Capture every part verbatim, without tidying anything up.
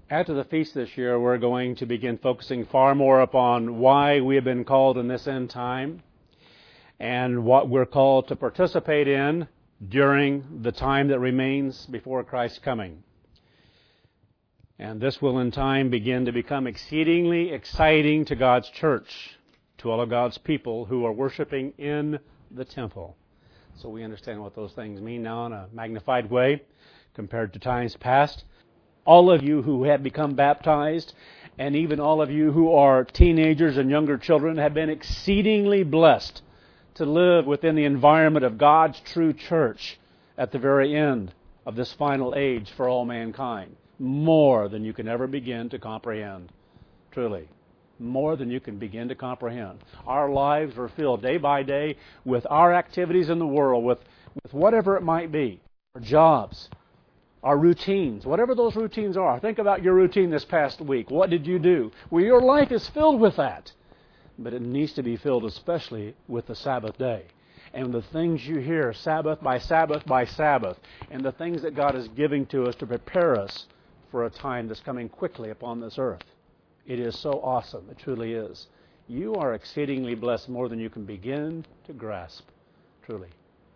After the feast this year, we're going to begin focusing far more upon why we have been called in this end time and what we're called to participate in during the time that remains before Christ's coming. And this will in time begin to become exceedingly exciting to God's church, to all of God's people who are worshiping in the temple. So we understand what those things mean now in a magnified way compared to times past. All of you who have become baptized, and even all of you who are teenagers and younger children, have been exceedingly blessed to live within the environment of God's true church at the very end of this final age for all mankind. More than you can ever begin to comprehend. Truly. More than you can begin to comprehend. Our lives are filled day by day with our activities in the world, with, with whatever it might be. Our jobs, our routines, whatever those routines are. Think about your routine this past week. What did you do? Well, your life is filled with that. But it needs to be filled especially with the Sabbath day. And the things you hear Sabbath by Sabbath by Sabbath. And the things that God is giving to us to prepare us for a time that's coming quickly upon this earth. It is so awesome. It truly is. You are exceedingly blessed more than you can begin to grasp. Truly.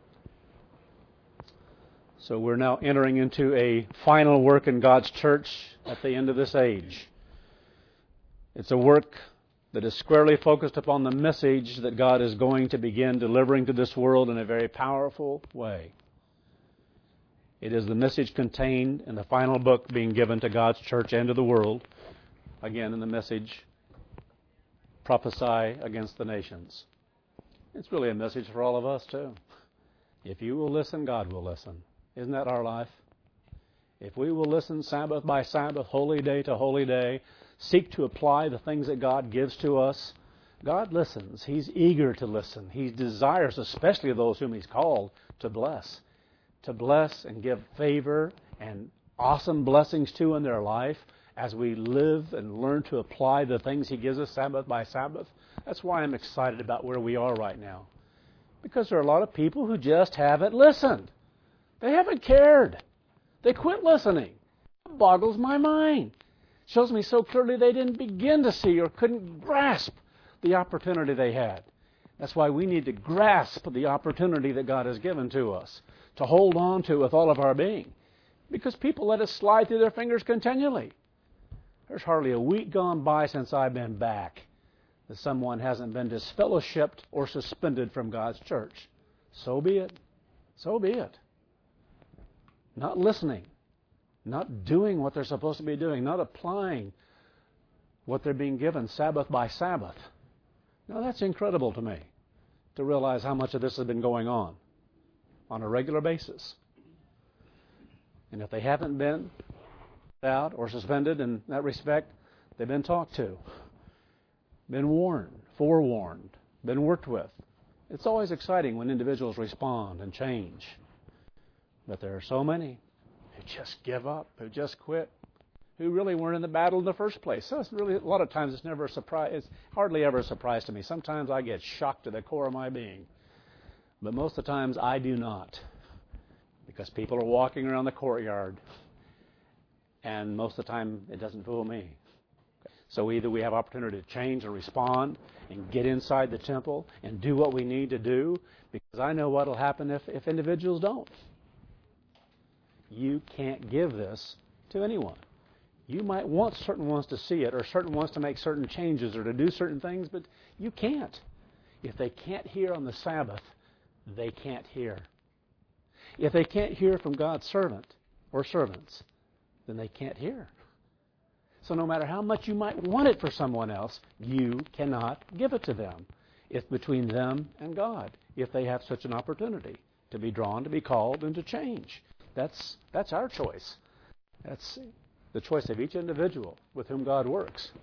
So we're now entering into a final work in God's church at the end of this age. It's a work that is squarely focused upon the message that God is going to begin delivering to this world in a very powerful way. It is the message contained in the final book being given to God's church and to the world. Again, in the message, prophesy against the nations. It's really a message for all of us, too. If you will listen, God will listen. Isn't that our life? If we will listen Sabbath by Sabbath, holy day to holy day, seek to apply the things that God gives to us, God listens. He's eager to listen. He desires, especially those whom He's called, to bless. To bless and give favor and awesome blessings to in their life as we live and learn to apply the things He gives us Sabbath by Sabbath. That's why I'm excited about where we are right now. Because there are a lot of people who just haven't listened. They haven't cared. They quit listening. It boggles my mind. It shows me so clearly they didn't begin to see or couldn't grasp the opportunity they had. That's why we need to grasp the opportunity that God has given to us, to hold on to with all of our being. Because people let it slide through their fingers continually. There's hardly a week gone by since I've been back that someone hasn't been disfellowshipped or suspended from God's church. So be it. So be it. Not listening. Not doing what they're supposed to be doing. Not applying what they're being given Sabbath by Sabbath. Now that's incredible to me, to realize how much of this has been going on on a regular basis. And if they haven't been out or suspended in that respect, they've been talked to, been warned, forewarned, been worked with. It's always exciting when individuals respond and change. But there are so many who just give up, who just quit, who really weren't in the battle in the first place. So it's really, a lot of times it's never a surprise. It's hardly ever a surprise to me. Sometimes I get shocked to the core of my being. But most of the times I do not. Because people are walking around the courtyard. And most of the time it doesn't fool me. So either we have opportunity to change or respond and get inside the temple and do what we need to do. Because I know what will happen if, if individuals don't. You can't give this to anyone. You might want certain ones to see it or certain ones to make certain changes or to do certain things, but you can't. If they can't hear on the Sabbath, they can't hear. If they can't hear from God's servant or servants, then they can't hear. So no matter how much you might want it for someone else, you cannot give it to them. It's between them and God, if they have such an opportunity to be drawn, to be called, and to change. That's that's our choice. That's the choice of each individual with whom God works.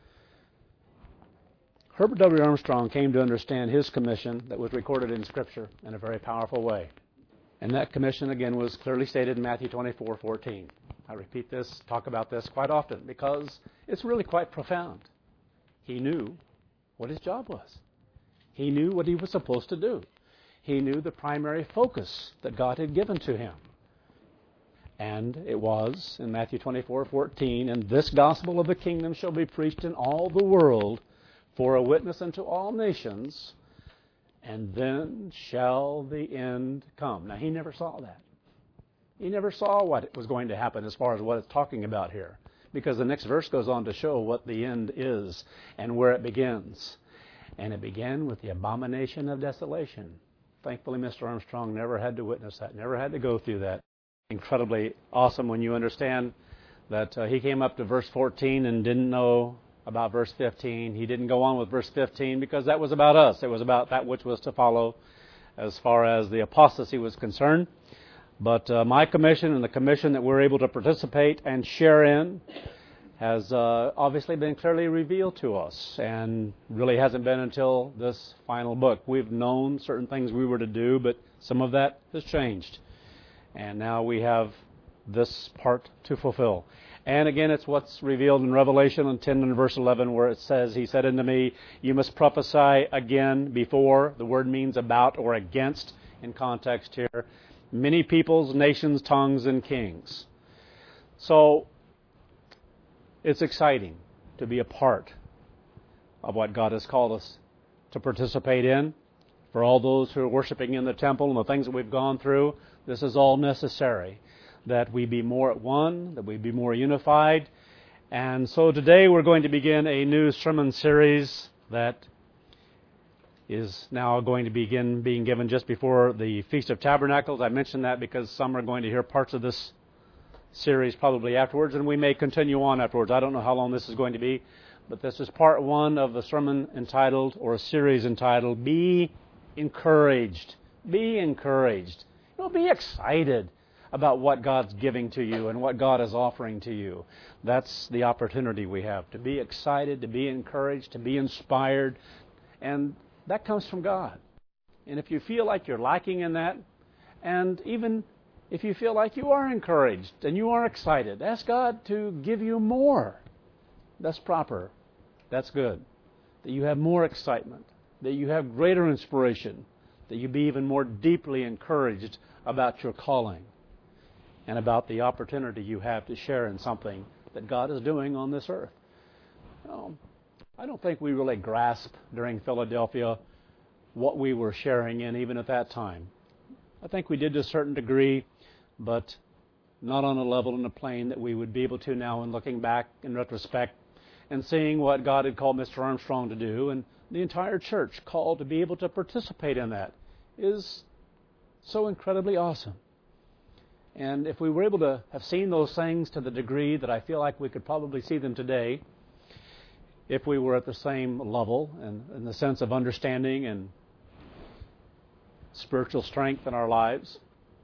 Herbert W. Armstrong came to understand his commission that was recorded in Scripture in a very powerful way. And that commission, again, was clearly stated in Matthew twenty-four fourteen. I repeat this, talk about this quite often, because it's really quite profound. He knew what his job was. He knew what he was supposed to do. He knew the primary focus that God had given to him. And it was in Matthew twenty-four fourteen, and this gospel of the kingdom shall be preached in all the world for a witness unto all nations, and then shall the end come. Now, he never saw that. He never saw what was going to happen as far as what it's talking about here, because the next verse goes on to show what the end is and where it begins. And it began with the abomination of desolation. Thankfully, Mister Armstrong never had to witness that, never had to go through that. Incredibly awesome when you understand that uh, he came up to verse fourteen and didn't know about verse fifteen. He didn't go on with verse fifteen because that was about us. It was about that which was to follow as far as the apostasy was concerned. But uh, my commission and the commission that we're able to participate and share in has uh, obviously been clearly revealed to us, and really hasn't been until this final book. We've known certain things we were to do, but some of that has changed. And now we have this part to fulfill. And again, it's what's revealed in Revelation ten and verse eleven, where it says, He said unto me, You must prophesy again before. The word means about or against in context here. Many peoples, nations, tongues, and kings. So, it's exciting to be a part of what God has called us to participate in. For all those who are worshiping in the temple and the things that we've gone through, this is all necessary. That we be more at one, that we be more unified. And so today we're going to begin a new sermon series that is now going to begin being given just before the Feast of Tabernacles. I mention that because some are going to hear parts of this series probably afterwards, and we may continue on afterwards. I don't know how long this is going to be, but this is part one of the sermon entitled, or a series entitled, Be Encouraged. Be encouraged. You know, be excited about what God's giving to you and what God is offering to you. That's the opportunity we have, to be excited, to be encouraged, to be inspired, and that comes from God. And if you feel like you're lacking in that, and even if you feel like you are encouraged and you are excited, ask God to give you more. That's proper. That's good. That you have more excitement, that you have greater inspiration, that you be even more deeply encouraged about your calling and about the opportunity you have to share in something that God is doing on this earth. You know, I don't think we really grasped during Philadelphia what we were sharing in even at that time. I think we did to a certain degree, but not on a level and a plane that we would be able to now in looking back in retrospect and seeing what God had called Mister Armstrong to do, and the entire church called to be able to participate in that is so incredibly awesome. And if we were able to have seen those things to the degree that I feel like we could probably see them today, if we were at the same level and in the sense of understanding and spiritual strength in our lives,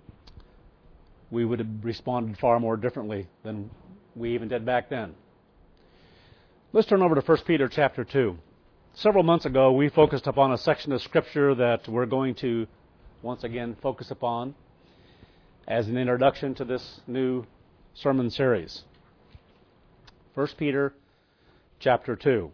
we would have responded far more differently than we even did back then. Let's turn over to First Peter chapter two. Several months ago, we focused upon a section of Scripture that we're going to once again focus upon as an introduction to this new sermon series. First Peter chapter two.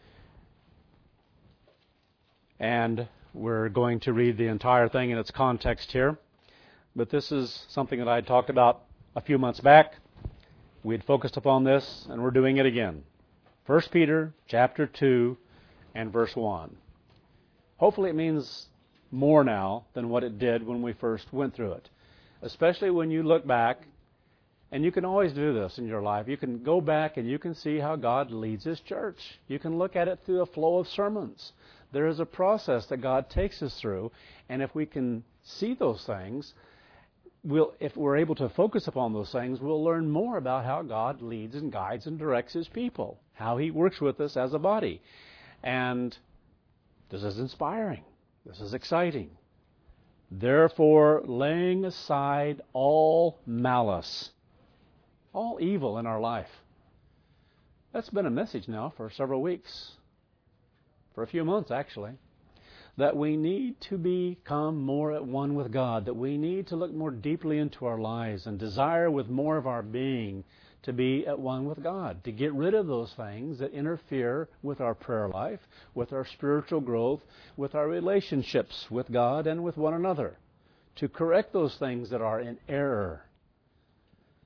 And we're going to read the entire thing in its context here. But this is something that I had talked about a few months back. We had focused upon this, and we're doing it again. First Peter chapter two and verse one. Hopefully it means more now than what it did when we first went through it. Especially when you look back, and you can always do this in your life. You can go back and you can see how God leads His church. You can look at it through a flow of sermons. There is a process that God takes us through, and if we can see those things, we'll, if we're able to focus upon those things, we'll learn more about how God leads and guides and directs His people, how He works with us as a body. And this is inspiring. This is exciting. Therefore, laying aside all malice, all evil in our life. That's been a message now for several weeks, for a few months actually, that we need to become more at one with God, that we need to look more deeply into our lives and desire with more of our being to be at one with God, to get rid of those things that interfere with our prayer life, with our spiritual growth, with our relationships with God and with one another, to correct those things that are in error.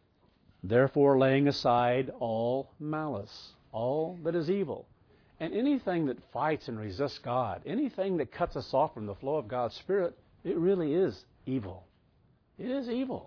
Therefore, laying aside all malice, all that is evil, and anything that fights and resists God, anything that cuts us off from the flow of God's Spirit, it really is evil. It is evil.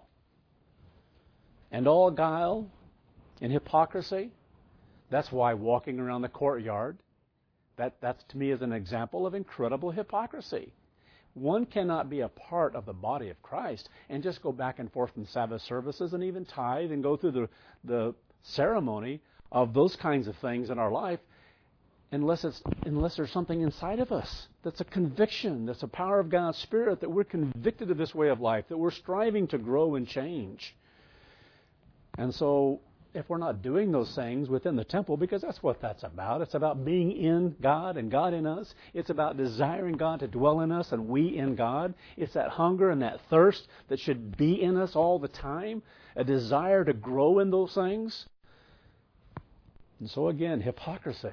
And all guile and hypocrisy, that's why walking around the courtyard, that that's to me is an example of incredible hypocrisy. One cannot be a part of the body of Christ and just go back and forth in Sabbath services and even tithe and go through the, the ceremony of those kinds of things in our life unless it's unless there's something inside of us that's a conviction, that's a power of God's Spirit, that we're convicted of this way of life, that we're striving to grow and change. And so if we're not doing those things within the temple, because that's what that's about. It's about being in God and God in us. It's about desiring God to dwell in us and we in God. It's that hunger and that thirst that should be in us all the time, a desire to grow in those things. And so again, hypocrisy.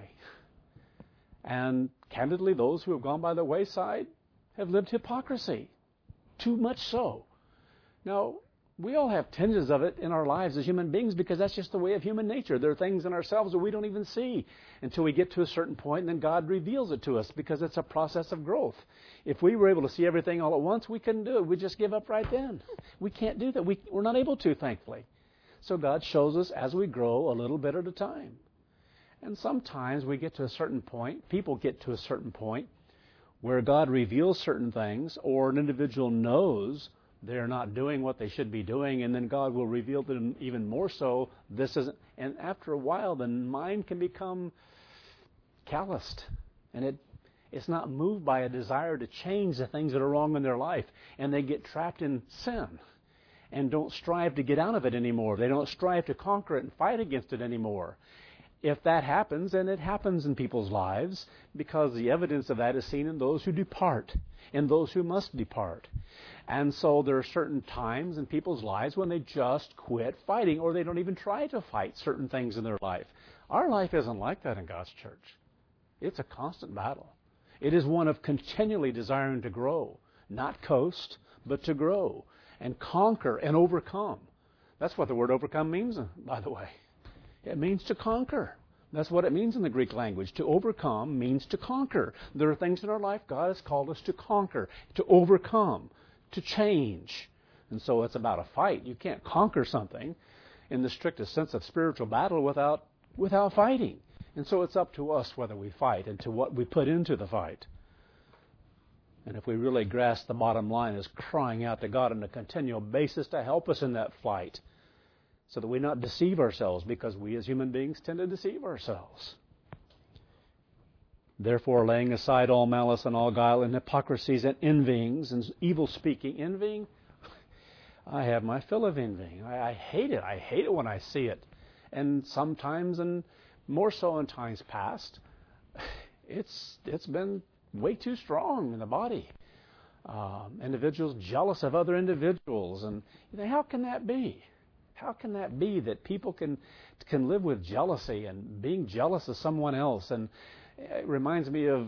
And candidly, those who have gone by the wayside have lived hypocrisy. Too much so. Now, we all have tinges of it in our lives as human beings because that's just the way of human nature. There are things in ourselves that we don't even see until we get to a certain point, and then God reveals it to us because it's a process of growth. If we were able to see everything all at once, we couldn't do it. We'd just give up right then. We can't do that. We, we're not able to, thankfully. So God shows us as we grow a little bit at a time. And sometimes we get to a certain point, people get to a certain point where God reveals certain things or an individual knows they're not doing what they should be doing, and then God will reveal to them even more so. This isn't, and after a while, the mind can become calloused, and it it's not moved by a desire to change the things that are wrong in their life, and they get trapped in sin and don't strive to get out of it anymore. They don't strive to conquer it and fight against it anymore. If that happens, and it happens in people's lives, because the evidence of that is seen in those who depart, and those who must depart. And so there are certain times in people's lives when they just quit fighting, or they don't even try to fight certain things in their life. Our life isn't like that in God's church. It's a constant battle. It is one of continually desiring to grow, not coast, but to grow and conquer and overcome. That's what the word overcome means, by the way. It means to conquer. That's what it means in the Greek language. To overcome means to conquer. There are things in our life God has called us to conquer, to overcome, to change. And so it's about a fight. You can't conquer something in the strictest sense of spiritual battle without without fighting. And so it's up to us whether we fight and to what we put into the fight. And if we really grasp the bottom line as crying out to God on a continual basis to help us in that fight, so that we not deceive ourselves, because we as human beings tend to deceive ourselves. Therefore, laying aside all malice and all guile and hypocrisies and envyings and evil speaking. Envying, I have my fill of envying. I, I hate it. I hate it when I see it. And sometimes, and more so in times past, it's it's been way too strong in the body. Um, individuals jealous of other individuals. And you know, how can that be? How can that be that people can can live with jealousy and being jealous of someone else? And it reminds me of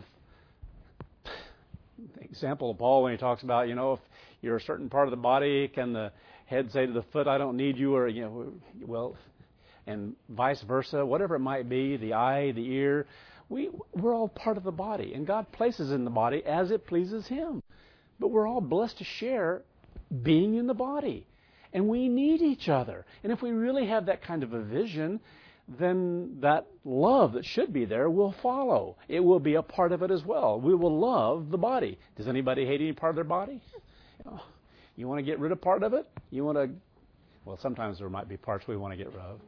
the example of Paul when he talks about, you know, if you're a certain part of the body, can the head say to the foot, I don't need you, or, you know, well, and vice versa, whatever it might be, the eye, the ear. We, we're all part of the body, and God places in the body as it pleases Him. But we're all blessed to share being in the body. And we need each other. And if we really have that kind of a vision, then that love that should be there will follow. It will be a part of it as well. We will love the body. Does anybody hate any part of their body? You know, you want to get rid of part of it? You want to... Well, sometimes there might be parts we want to get rid of.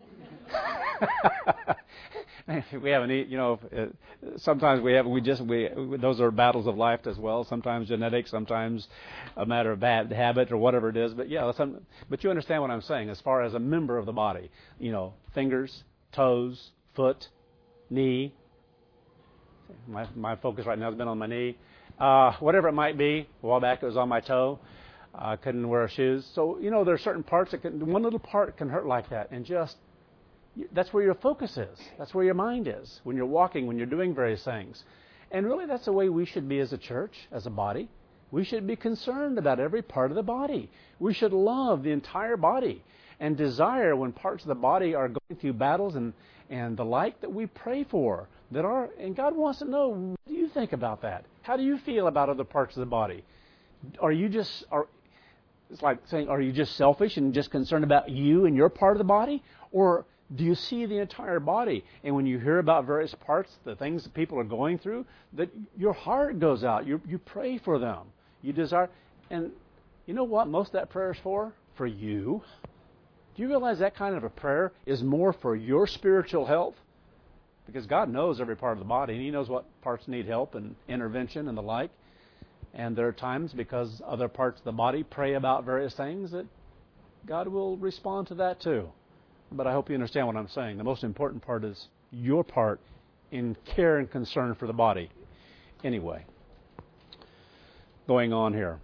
We haven't, you know, sometimes we have, we just, we, those are battles of life as well. Sometimes genetics, sometimes a matter of bad habit or whatever it is. But yeah, some, but you understand what I'm saying as far as a member of the body. You know, fingers, toes, foot, knee. My, my focus right now has been on my knee. Uh, whatever it might be. A while back it was on my toe. I uh, couldn't wear shoes. So, you know, there are certain parts that can, one little part can hurt like that. And just, that's where your focus is. That's where your mind is when you're walking, when you're doing various things. And really that's the way we should be as a church, as a body. We should be concerned about every part of the body. We should love the entire body. and desire when parts of the body are going through battles and, and the like that we pray for. That are, and God wants to know, what do you think about that? How do you feel about other parts of the body? Are you just, are, it's like saying, are you just selfish and just concerned about you and your part of the body? Or do you see the entire body? And when you hear about various parts, the things that people are going through, that your heart goes out. You, you pray for them. You desire. And you know what most of that prayer is for? For you. Do you realize that kind of a prayer is more for your spiritual health? Because God knows every part of the body, and He knows what parts need help and intervention and the like. And there are times, because other parts of the body pray about various things, that God will respond to that too. But I hope you understand what I'm saying. The most important part is your part in care and concern for the body. Anyway, going on here.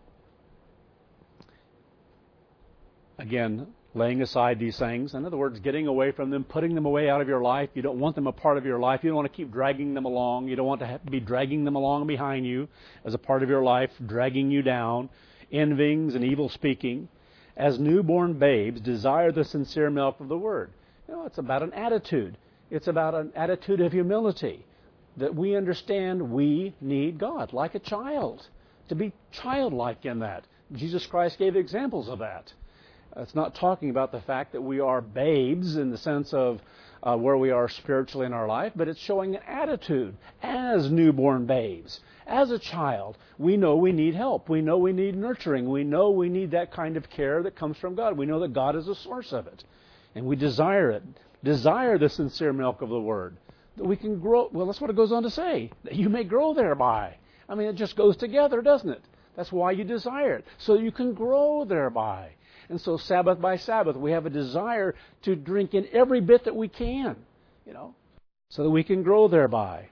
Again, laying aside these things. In other words, getting away from them, putting them away out of your life. You don't want them a part of your life. You don't want to keep dragging them along. You don't want to have, be dragging them along behind you as a part of your life, dragging you down, envyings and evil speaking. As newborn babes, desire the sincere milk of the Word. You know, it's about an attitude. It's about an attitude of humility, that we understand we need God, like a child, to be childlike in that. Jesus Christ gave examples of that. It's not talking about the fact that we are babes in the sense of uh, where we are spiritually in our life, but it's showing an attitude as newborn babes. As a child, we know we need help. We know we need nurturing. We know we need that kind of care that comes from God. We know that God is the source of it. And we desire it. Desire the sincere milk of the Word. That we can grow. Well, that's what it goes on to say. That you may grow thereby. I mean, it just goes together, doesn't it? That's why you desire it. So you can grow thereby. And so Sabbath by Sabbath, we have a desire to drink in every bit that we can, you know, so that we can grow thereby.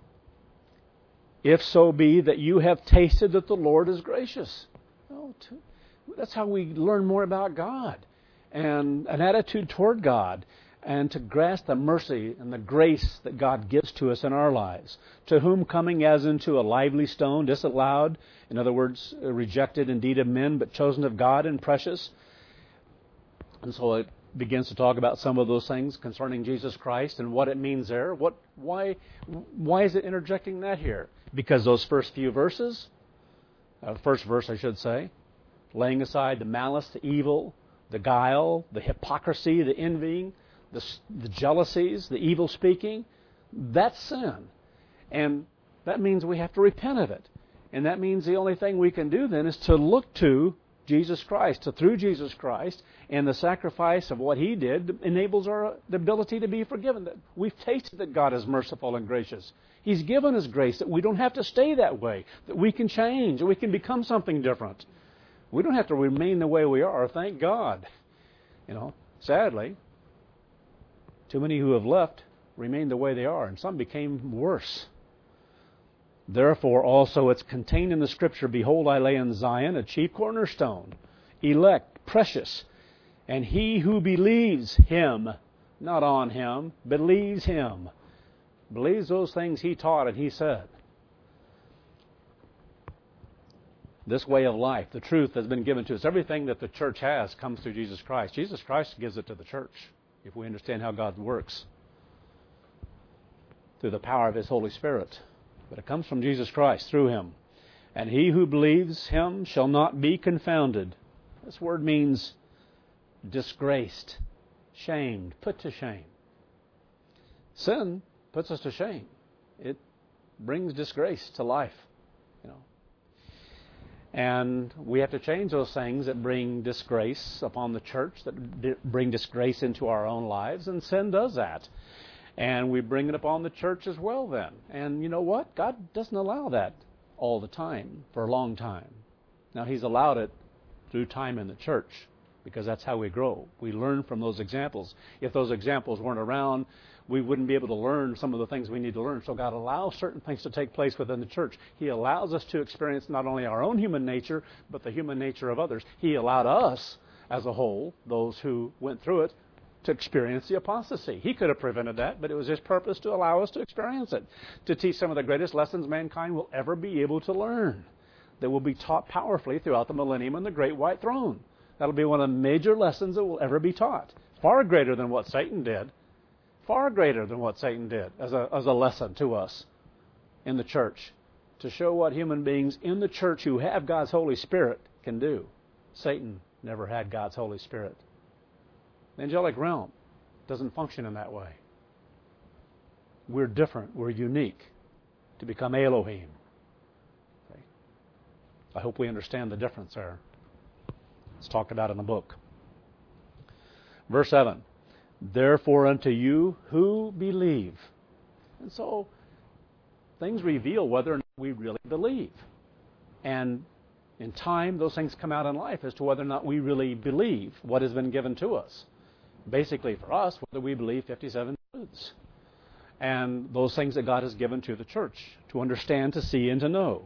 If so be that you have tasted that the Lord is gracious. Oh, that's how we learn more about God and an attitude toward God, and to grasp the mercy and the grace that God gives to us in our lives. To whom coming as into a lively stone, disallowed, in other words, rejected indeed of men, but chosen of God and precious. And so it begins to talk about some of those things concerning Jesus Christ and what it means there. What, why, why is it interjecting that here? Because those first few verses, uh, first verse I should say, laying aside the malice, the evil, the guile, the hypocrisy, the envying, the, the jealousies, the evil speaking, that's sin. And that means we have to repent of it. And that means the only thing we can do then is to look to Jesus Christ, to through Jesus Christ, and the sacrifice of what He did enables our the ability to be forgiven. That we've tasted that God is merciful and gracious. He's given us grace that we don't have to stay that way, that we can change, that we can become something different. We don't have to remain the way we are, thank God. You know, sadly, too many who have left remain the way they are, and some became worse. Therefore also it's contained in the Scripture, behold, I lay in Zion a chief cornerstone, elect, precious, and he who believes Him, not on Him, believes Him, believes those things He taught and He said. This way of life, the truth has been given to us. Everything that the church has comes through Jesus Christ. Jesus Christ gives it to the church, if we understand how God works, through the power of His Holy Spirit. But it comes from Jesus Christ, through Him. And he who believes Him shall not be confounded. This word means disgraced, shamed, put to shame. Sin puts us to shame. It brings disgrace to life, you know. And we have to change those things that bring disgrace upon the church, that bring disgrace into our own lives, and sin does that. And we bring it upon the church as well then. And you know what? God doesn't allow that all the time, for a long time. Now, He's allowed it through time in the church, because that's how we grow. We learn from those examples. If those examples weren't around, we wouldn't be able to learn some of the things we need to learn. So God allows certain things to take place within the church. He allows us to experience not only our own human nature, but the human nature of others. He allowed us, as a whole, those who went through it, to experience the apostasy. He could have prevented that, but it was His purpose to allow us to experience it, to teach some of the greatest lessons mankind will ever be able to learn, that will be taught powerfully throughout the millennium and the great white throne. That'll be one of the major lessons that will ever be taught. Far greater than what Satan did. Far greater than what Satan did as a, as a lesson to us in the church. To show what human beings in the church who have God's Holy Spirit can do. Satan never had God's Holy Spirit. The angelic realm doesn't function in that way. We're different. We're unique to become Elohim. Okay. I hope we understand the difference there. It's talked about in the book. Verse seven. Therefore unto you who believe. And so things reveal whether or not we really believe. And in time, those things come out in life as to whether or not we really believe what has been given to us. Basically for us, whether we believe fifty-seven truths. And those things that God has given to the church to understand, to see, and to know.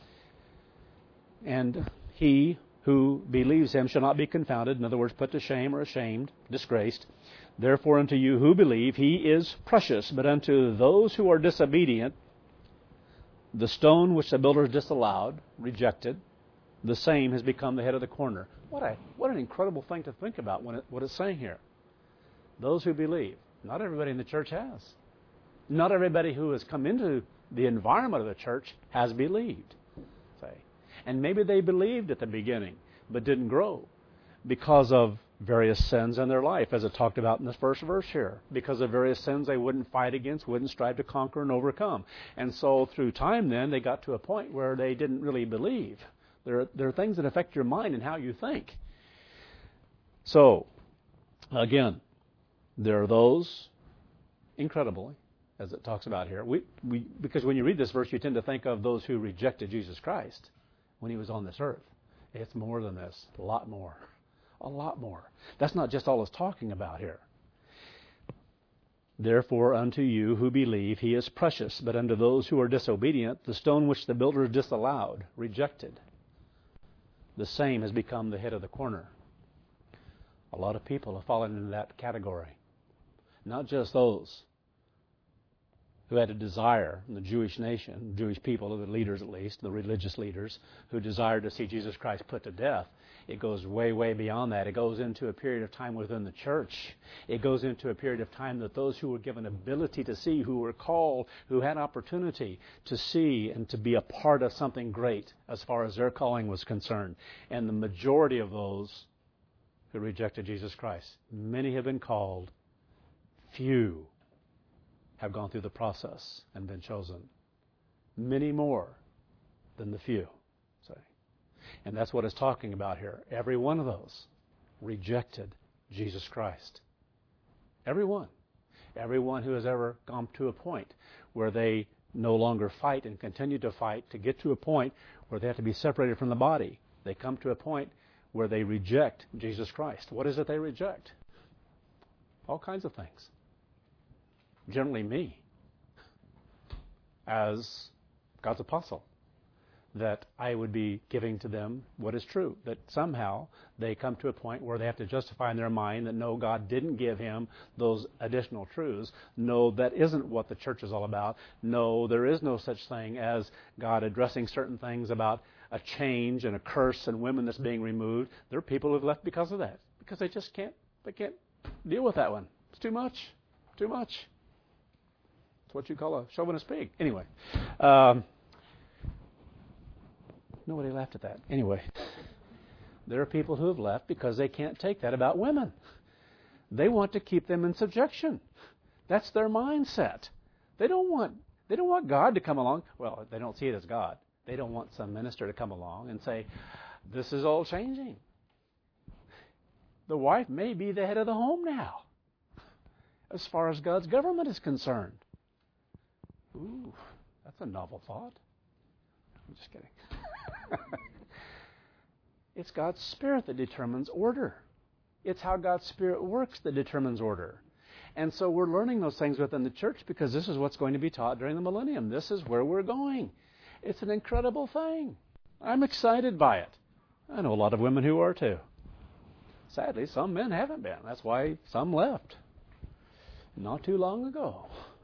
And he who believes him shall not be confounded, in other words, put to shame or ashamed, disgraced. Therefore unto you who believe, he is precious, but unto those who are disobedient, the stone which the builders disallowed, rejected, the same has become the head of the corner. What a what an incredible thing to think about when it, what it's saying here. Those who believe. Not everybody in the church has. Not everybody who has come into the environment of the church has believed. Say. And maybe they believed at the beginning, but didn't grow because of various sins in their life, as it talked about in this first verse here. Because of various sins they wouldn't fight against, wouldn't strive to conquer and overcome. And so through time then, they got to a point where they didn't really believe. There are, there are things that affect your mind and how you think. So, again, there are those, incredibly, as it talks about here. We, we, because when you read this verse, you tend to think of those who rejected Jesus Christ when he was on this earth. It's more than this, a lot more. A lot more. That's not just all it's talking about here. Therefore unto you who believe he is precious, but unto those who are disobedient, the stone which the builders disallowed, rejected, the same has become the head of the corner. A lot of people have fallen into that category. Not just those who had a desire in the Jewish nation, Jewish people, the leaders at least, the religious leaders, who desired to see Jesus Christ put to death. It goes way, way beyond that. It goes into a period of time within the church. It goes into a period of time that those who were given ability to see, who were called, who had opportunity to see and to be a part of something great as far as their calling was concerned. And the majority of those who rejected Jesus Christ, many have been called, few have gone through the process and been chosen. Many more than the few. Say. And that's what it's talking about here. Every one of those rejected Jesus Christ. Every one. Everyone who has ever gone to a point where they no longer fight and continue to fight to get to a point where they have to be separated from the body. They come to a point where they reject Jesus Christ. What is it they reject? All kinds of things. Generally me, as God's apostle, that I would be giving to them what is true, that somehow they come to a point where they have to justify in their mind that no, God didn't give him those additional truths. No, that isn't what the church is all about. No, there is no such thing as God addressing certain things about a change and a curse and women that's being removed. There are people who have left because of that, because they just can't, they can't deal with that one. It's too much, too much. It's what you call a chauvinist pig. Anyway, um, nobody laughed at that. Anyway, there are people who have left because they can't take that about women. They want to keep them in subjection. That's their mindset. They don't want they don't want God to come along. Well, they don't see it as God. They don't want some minister to come along and say, "This is all changing. The wife may be the head of the home now, as far as God's government is concerned." Ooh, that's a novel thought. I'm just kidding. It's God's Spirit that determines order. It's how God's Spirit works that determines order. And so we're learning those things within the church because this is what's going to be taught during the millennium. This is where we're going. It's an incredible thing. I'm excited by it. I know a lot of women who are too. Sadly, some men haven't been. That's why some left not too long ago.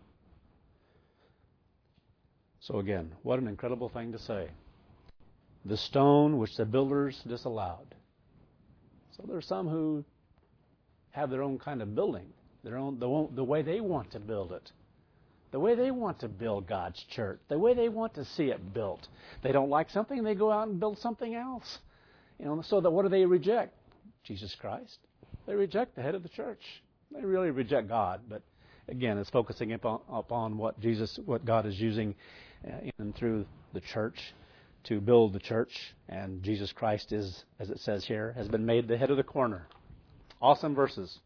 So again, what an incredible thing to say. The stone which the builders disallowed, So there's some who have their own kind of building, their own the, the way they want to build it, the way they want to build God's church, the way they want to see it built. They don't like something, they go out and build something else. You know, so that what do they reject? Jesus Christ. They reject the head of the church. They really reject God, but again, it's focusing upon, upon what Jesus, what God is using uh, in and through the church to build the church, and Jesus Christ is, as it says here, has been made the head of the corner. Awesome verses.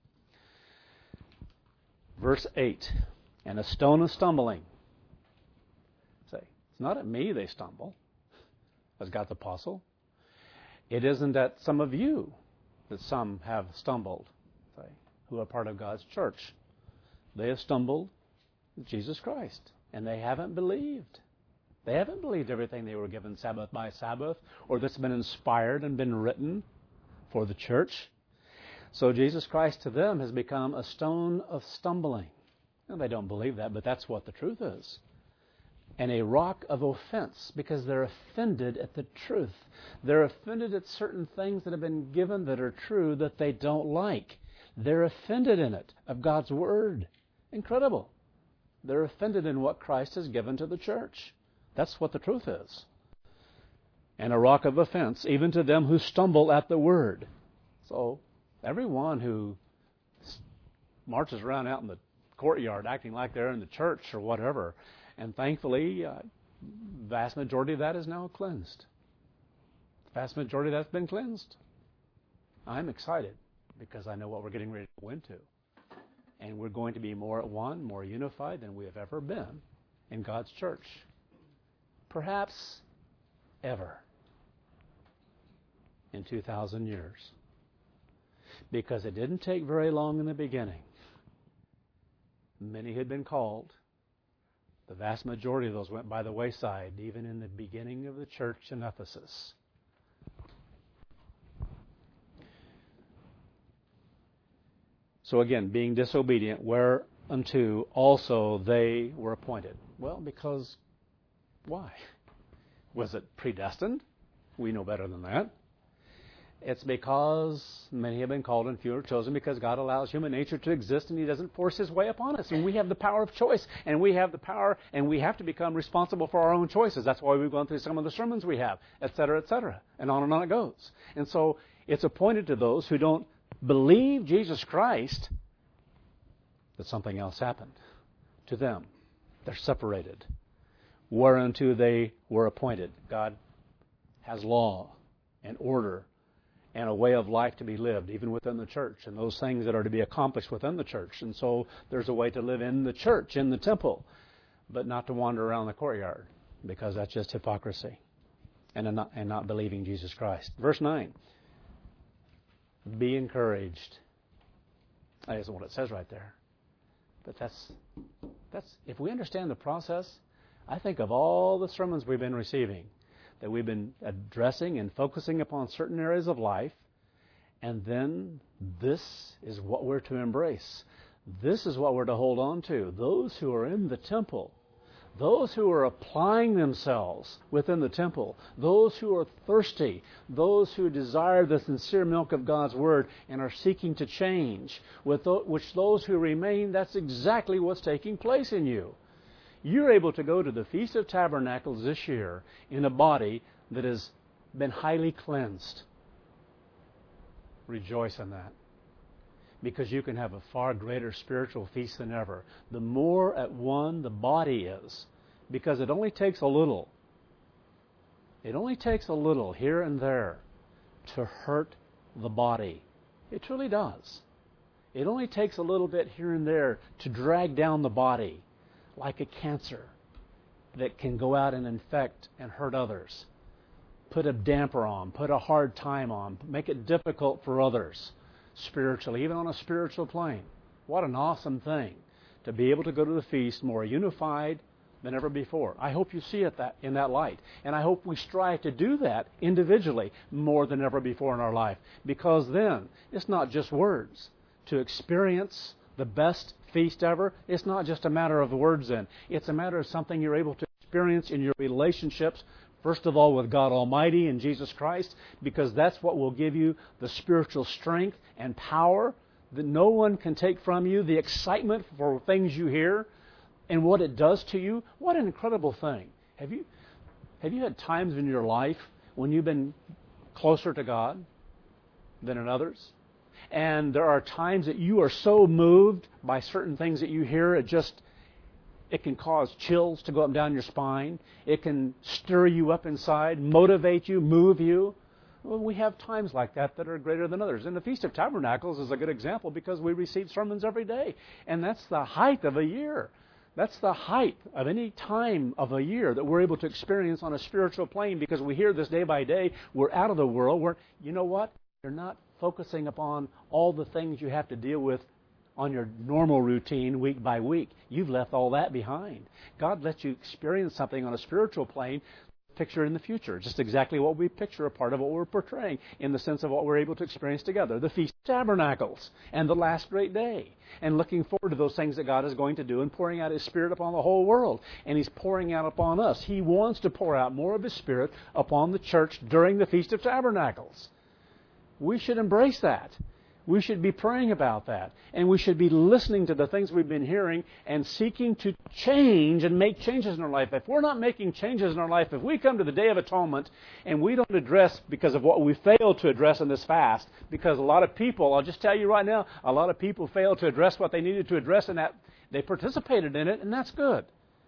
Verse eight, and a stone of stumbling. Say, it's not at me they stumble, as God's apostle. It isn't at some of you that some have stumbled, say, who are part of God's church. They have stumbled with Jesus Christ, and they haven't believed. They haven't believed everything they were given Sabbath by Sabbath, or that's been inspired and been written for the church. So Jesus Christ to them has become a stone of stumbling. And they don't believe that, but that's what the truth is. And a rock of offense, because they're offended at the truth. They're offended at certain things that have been given that are true that they don't like. They're offended in it, of God's Word. Incredible. They're offended in what Christ has given to the church. That's what the truth is. And a rock of offense, even to them who stumble at the Word. So, everyone who marches around out in the courtyard acting like they're in the church or whatever, and thankfully, uh, vast majority of that is now cleansed. The vast majority of that's been cleansed. I'm excited because I know what we're getting ready to go into. And we're going to be more at one, more unified than we have ever been in God's church. Perhaps ever in two thousand years. Because it didn't take very long in the beginning. Many had been called. The vast majority of those went by the wayside, even in the beginning of the church in Ephesus. So again, being disobedient, whereunto also they were appointed. Well, because why? Was it predestined? We know better than that. It's because many have been called and few are chosen, because God allows human nature to exist and He doesn't force His way upon us. And we have the power of choice, and we have the power, and we have to become responsible for our own choices. That's why we've gone through some of the sermons we have, et cetera, et cetera. And on and on it goes. And so it's appointed to those who don't believe Jesus Christ that something else happened to them. They're separated. Whereunto they were appointed. God has law and order and a way of life to be lived, even within the church, and those things that are to be accomplished within the church. And so there's a way to live in the church, in the temple, but not to wander around the courtyard, because that's just hypocrisy and not, and not believing Jesus Christ. Verse nine, be encouraged. That isn't what it says right there. But that's, that's if we understand the process, I think of all the sermons we've been receiving, that we've been addressing and focusing upon certain areas of life, and then this is what we're to embrace. This is what we're to hold on to. Those who are in the temple, those who are applying themselves within the temple, those who are thirsty, those who desire the sincere milk of God's Word and are seeking to change, with which those who remain, that's exactly what's taking place in you. You're able to go to the Feast of Tabernacles this year in a body that has been highly cleansed. Rejoice in that. Because you can have a far greater spiritual feast than ever. The more at one the body is, because it only takes a little. It only takes a little here and there to hurt the body. It truly does. It only takes a little bit here and there to drag down the body, like a cancer that can go out and infect and hurt others. Put a damper on, put a hard time on, make it difficult for others spiritually, even on a spiritual plane. What an awesome thing to be able to go to the feast more unified than ever before. I hope you see it that in that light. And I hope we strive to do that individually more than ever before in our life. Because then, it's not just words. To experience the best feast ever, it's not just a matter of the words then. It's a matter of something you're able to experience in your relationships First of all, with God Almighty and Jesus Christ, because that's what will give you the spiritual strength and power that no one can take from you, the excitement for things you hear and what it does to you. What an incredible thing. Have you, have you had times in your life when you've been closer to God than in others? And there are times that you are so moved by certain things that you hear, it just, it can cause chills to go up and down your spine. It can stir you up inside, motivate you, move you. Well, we have times like that that are greater than others. And the Feast of Tabernacles is a good example because we receive sermons every day. And that's the height of a year. That's the height of any time of a year that we're able to experience on a spiritual plane because we hear this day by day. We're out of the world. We're, you know what? You're not focusing upon all the things you have to deal with on your normal routine week by week. You've left all that behind. God lets you experience something on a spiritual plane, picture in the future. Just exactly what we picture, a part of what we're portraying in the sense of what we're able to experience together. The Feast of Tabernacles and the last great day. And looking forward to those things that God is going to do and pouring out His Spirit upon the whole world. And He's pouring out upon us. He wants to pour out more of His Spirit upon the church during the Feast of Tabernacles. We should embrace that. We should be praying about that. And we should be listening to the things we've been hearing and seeking to change and make changes in our life. If we're not making changes in our life, if we come to the Day of Atonement and we don't address because of what we failed to address in this fast, because a lot of people, I'll just tell you right now, a lot of people failed to address what they needed to address in that. They participated in it, and that's good.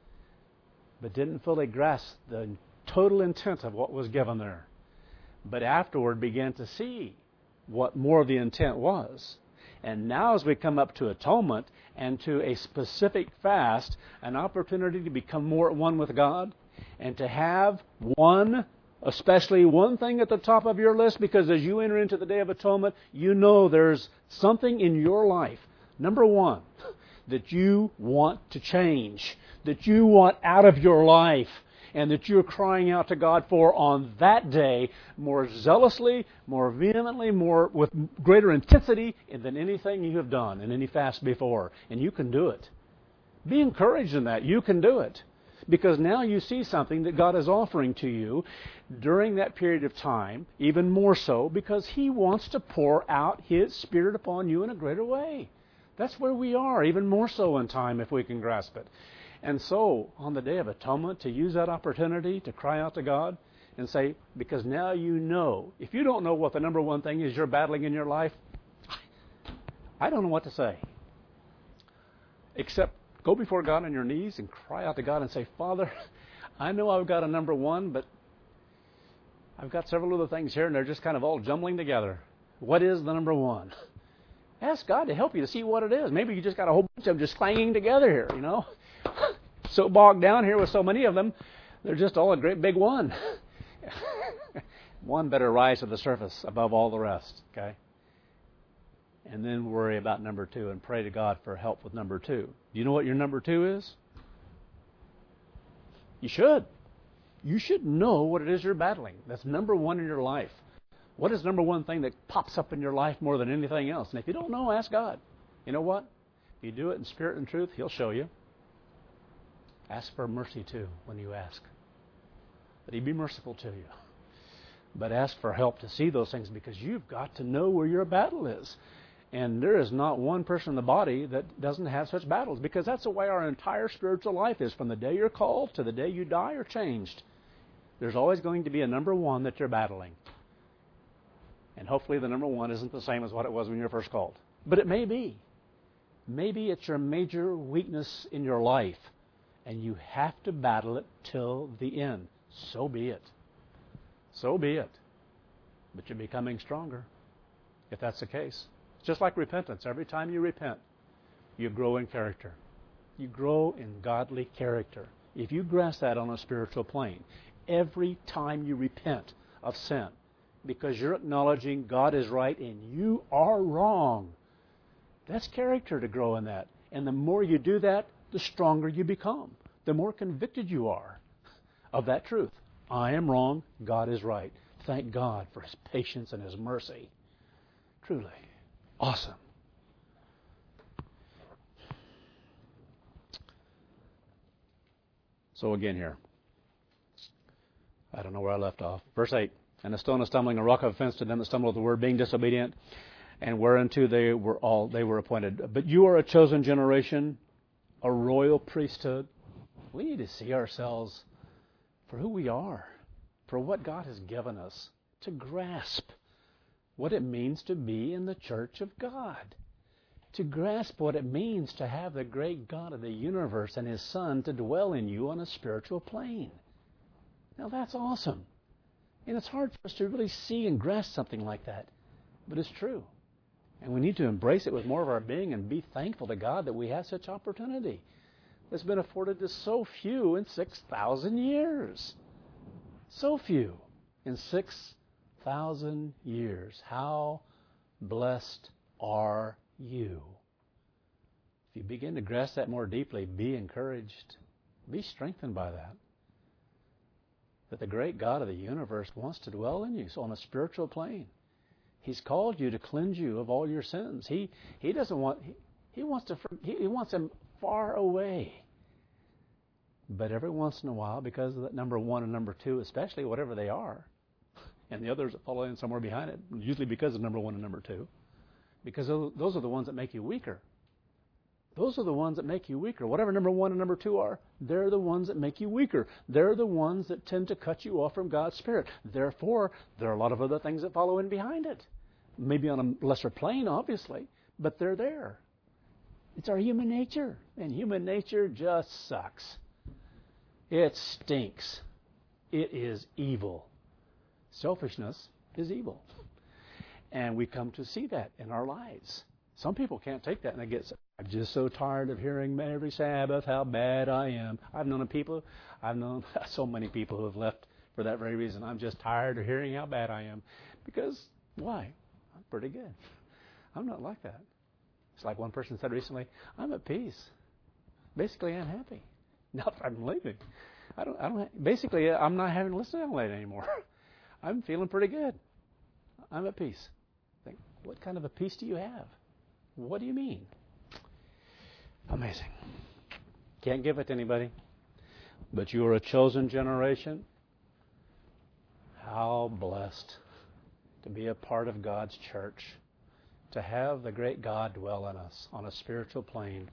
But didn't fully grasp the total intent of what was given there. But afterward began to see what more of the intent was. And now as we come up to atonement and to a specific fast, an opportunity to become more at one with God and to have one, especially one thing at the top of your list, because as you enter into the Day of Atonement, you know there's something in your life, number one, that you want to change, that you want out of your life, and that you're crying out to God for on that day more zealously, more vehemently, more with greater intensity than anything you have done in any fast before. And you can do it. Be encouraged in that. You can do it. Because now you see something that God is offering to you during that period of time, even more so, because He wants to pour out His Spirit upon you in a greater way. That's where we are, even more so in time if we can grasp it. And so, on the Day of Atonement, to use that opportunity to cry out to God and say, because now you know, if you don't know what the number one thing is you're battling in your life, I don't know what to say. Except go before God on your knees and cry out to God and say, Father, I know I've got a number one, but I've got several other things here and they're just kind of all jumbling together. What is the number one? Ask God to help you to see what it is. Maybe you just got a whole bunch of them just clanging together here, you know. So bogged down here with so many of them, they're just all a great big one. One better rise to the surface above all the rest, okay? And then worry about number two and pray to God for help with number two. Do you know what your number two is? You should. You should know what it is you're battling. That's number one in your life. What is number one thing that pops up in your life more than anything else? And if you don't know, ask God. You know what? If you do it in spirit and truth, He'll show you. Ask for mercy, too, when you ask. That He be merciful to you. But ask for help to see those things because you've got to know where your battle is. And there is not one person in the body that doesn't have such battles because that's the way our entire spiritual life is. From the day you're called to the day you die or changed. There's always going to be a number one that you're battling. And hopefully the number one isn't the same as what it was when you were first called. But it may be. Maybe it's your major weakness in your life. And you have to battle it till the end. So be it. So be it. But you're becoming stronger if that's the case. It's just like repentance. Every time you repent, you grow in character. You grow in godly character. If you grasp that on a spiritual plane, every time you repent of sin, because you're acknowledging God is right and you are wrong, that's character to grow in that. And the more you do that, the stronger you become, the more convicted you are of that truth. I am wrong, God is right. Thank God for His patience and His mercy. Truly awesome. So again here, I don't know where I left off. Verse eight. And a stone of stumbling, a rock of offense to them that stumble at the word, being disobedient, and whereunto they were all they were appointed. But you are a chosen generation, a royal priesthood. We need to see ourselves for who we are, for what God has given us, to grasp what it means to be in the church of God, to grasp what it means to have the great God of the universe and His Son to dwell in you on a spiritual plane. Now that's awesome. And it's hard for us to really see and grasp something like that, but it's true. And we need to embrace it with more of our being and be thankful to God that we have such opportunity that's been afforded to so few in six thousand years. So few in six thousand years. How blessed are you? If you begin to grasp that more deeply, be encouraged. Be strengthened by that. That the great God of the universe wants to dwell in you on a spiritual plane. He's called you to cleanse you of all your sins. He He doesn't want He, he wants to he, he wants them far away. But every once in a while, because of that number one and number two, especially whatever they are, and the others that follow in somewhere behind it, usually because of number one and number two, because those are the ones that make you weaker. Those are the ones that make you weaker. Whatever number one and number two are, they're the ones that make you weaker. They're the ones that tend to cut you off from God's Spirit. Therefore, there are a lot of other things that follow in behind it. Maybe on a lesser plane, obviously, but they're there. It's our human nature, and human nature just sucks. It stinks. It is evil. Selfishness is evil. And we come to see that in our lives. Some people can't take that, and they get, I'm just so tired of hearing every Sabbath how bad I am. I've known people, I've known so many people who have left for that very reason. I'm just tired of hearing how bad I am. Because, why? I'm pretty good. I'm not like that. It's like one person said recently, I'm at peace. Basically, I'm happy. Not that I'm leaving. I don't, I don't, basically, I'm not having to listen to them late anymore. I'm feeling pretty good. I'm at peace. Think, what kind of a peace do you have? What do you mean? Amazing. Can't give it to anybody. But you are a chosen generation. How blessed to be a part of God's church, to have the great God dwell in us on a spiritual plane.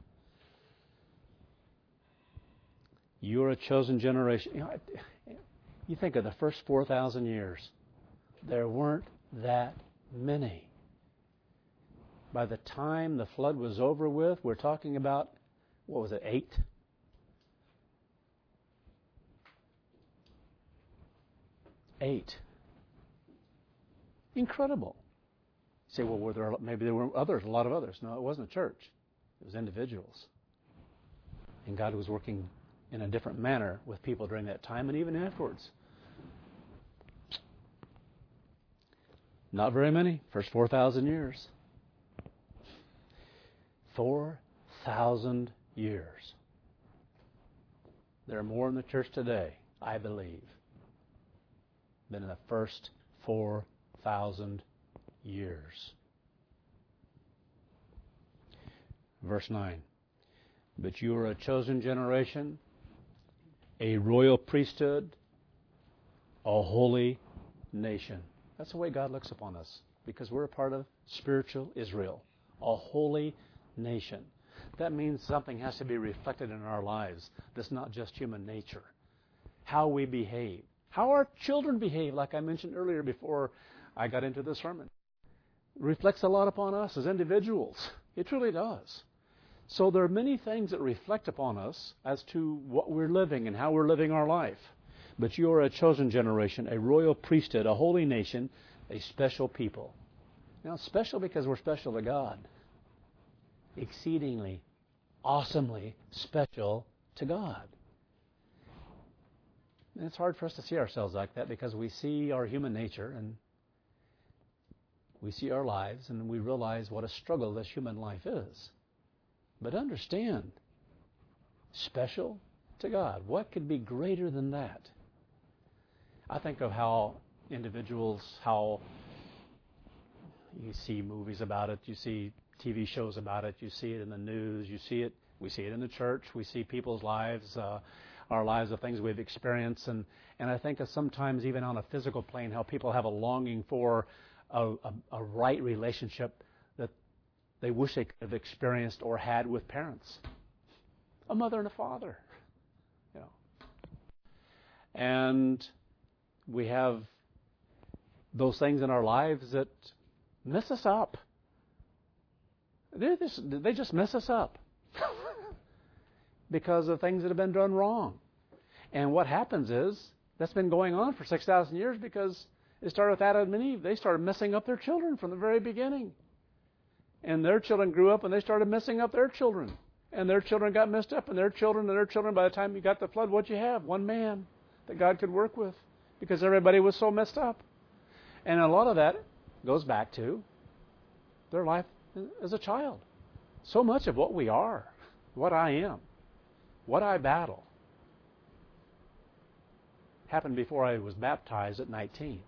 You are a chosen generation. You know, you think of the first four thousand years. There weren't that many. By the time the flood was over with, we're talking about, what was it, eight? Eight. Incredible. You say, well, were there, maybe there were others, a lot of others. No, it wasn't a church. It was individuals. And God was working in a different manner with people during that time and even afterwards. Not very many. First four thousand years. Four thousand years. There are more in the church today, I believe, than in the first four thousand years. Verse nine. But you are a chosen generation, a royal priesthood, a holy nation. That's the way God looks upon us, because we're a part of spiritual Israel, a holy nation. That means something has to be reflected in our lives that's not just human nature. How we behave, how our children behave, like I mentioned earlier before I got into the sermon, reflects a lot upon us as individuals. It truly does. So there are many things that reflect upon us as to what we're living and how we're living our life. But you are a chosen generation, a royal priesthood, a holy nation, a special people. Now, special because we're special to God. Exceedingly, awesomely special to God. And it's hard for us to see ourselves like that because we see our human nature and we see our lives and we realize what a struggle this human life is. But understand, special to God. What could be greater than that? I think of how individuals, how you see movies about it, you see T V shows about it, you see it in the news, you see it We see it in the church. We see people's lives, uh, our lives, of things we've experienced. And, and I think that sometimes even on a physical plane, how people have a longing for a, a, a right relationship that they wish they could have experienced or had with parents. A mother and a father. You know. And we have those things in our lives that mess us up. They just, they just mess us up because of things that have been done wrong. And what happens is, that's been going on for six thousand years because it started with Adam and Eve. They started messing up their children from the very beginning. And their children grew up and they started messing up their children. And their children got messed up, and their children and their children, by the time you got the flood, what'd you have? One man that God could work with because everybody was so messed up. And a lot of that goes back to their life as a child. So much of what we are, what I am, what I battle, happened before I was baptized at nineteen.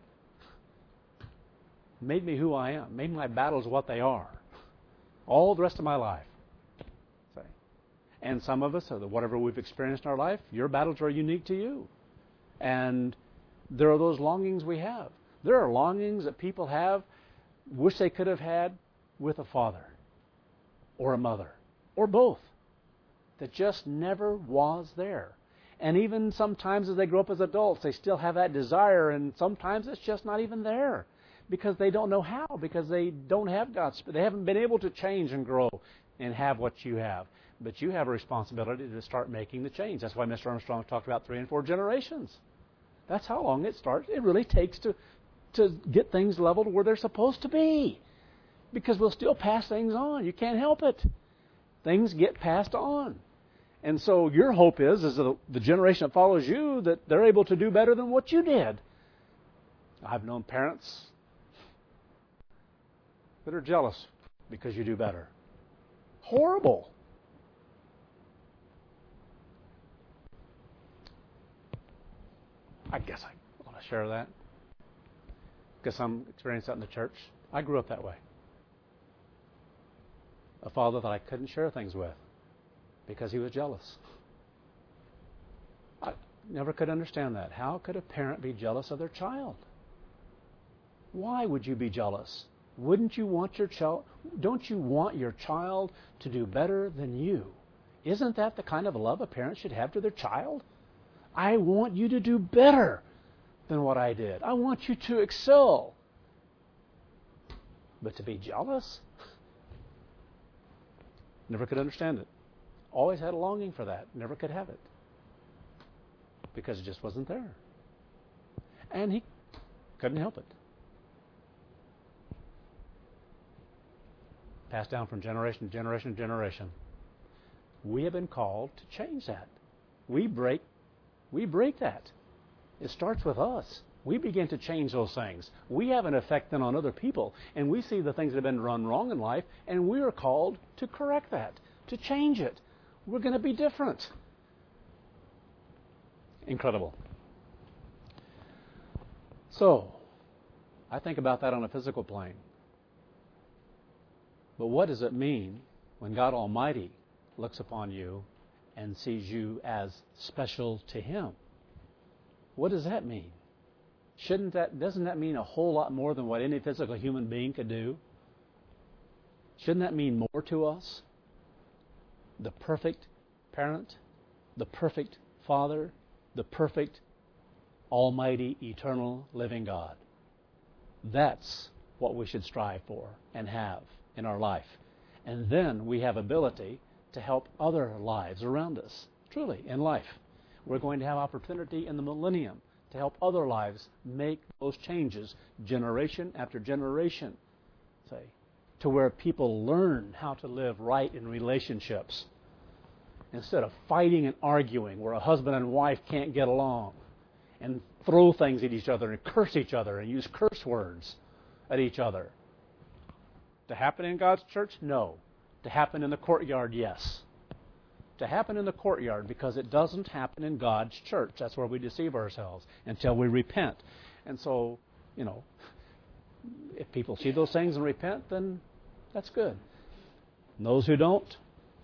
Made me who I am. Made my battles what they are. All the rest of my life. See? And some of us, whatever we've experienced in our life, your battles are unique to you. And there are those longings we have. There are longings that people have, wish they could have had with a father or a mother or both, that just never was there. And even sometimes as they grow up as adults, they still have that desire, and sometimes it's just not even there because they don't know how, because they don't have God's Spirit. They haven't been able to change and grow and have what you have. But you have a responsibility to start making the change. That's why Mister Armstrong talked about three and four generations. That's how long it starts. It really takes to to get things leveled where they're supposed to be. Because we'll still pass things on. You can't help it. Things get passed on. And so your hope is, is that the generation that follows you, that they're able to do better than what you did. I've known parents that are jealous because you do better. Horrible. I guess I want to share that because I'm experienced that in the church. I grew up that way. A father that I couldn't share things with because he was jealous. I never could understand that. How could a parent be jealous of their child? Why would you be jealous? Wouldn't you want your child? Don't you want your child to do better than you? Isn't that the kind of love a parent should have to their child? I want you to do better than what I did. I want you to excel. But to be jealous? Never could understand it. Always had a longing for that. Never could have it. Because it just wasn't there. And he couldn't help it. Passed down from generation to generation to generation. We have been called to change that. We break, we break that. It starts with us. We begin to change those things. We have an effect then on other people, and we see the things that have been run wrong in life, and we are called to correct that, to change it. We're going to be different. Incredible. So, I think about that on a physical plane. But what does it mean when God Almighty looks upon you and sees you as special to Him? What does that mean? Shouldn't that, doesn't that mean a whole lot more than what any physical human being could do? Shouldn't that mean more to us? The perfect parent, the perfect father, the perfect, almighty, eternal, living God. That's what we should strive for and have in our life. And then we have ability to help other lives around us, truly, in life. We're going to have opportunity in the millennium to help other lives make those changes generation after generation, say, to where people learn how to live right in relationships instead of fighting and arguing where a husband and wife can't get along and throw things at each other and curse each other and use curse words at each other. To happen in God's church? No. To happen in the courtyard? Yes. To happen in the courtyard because it doesn't happen in God's church. That's where we deceive ourselves until we repent. And so, you know, if people see those things and repent, then that's good. And those who don't,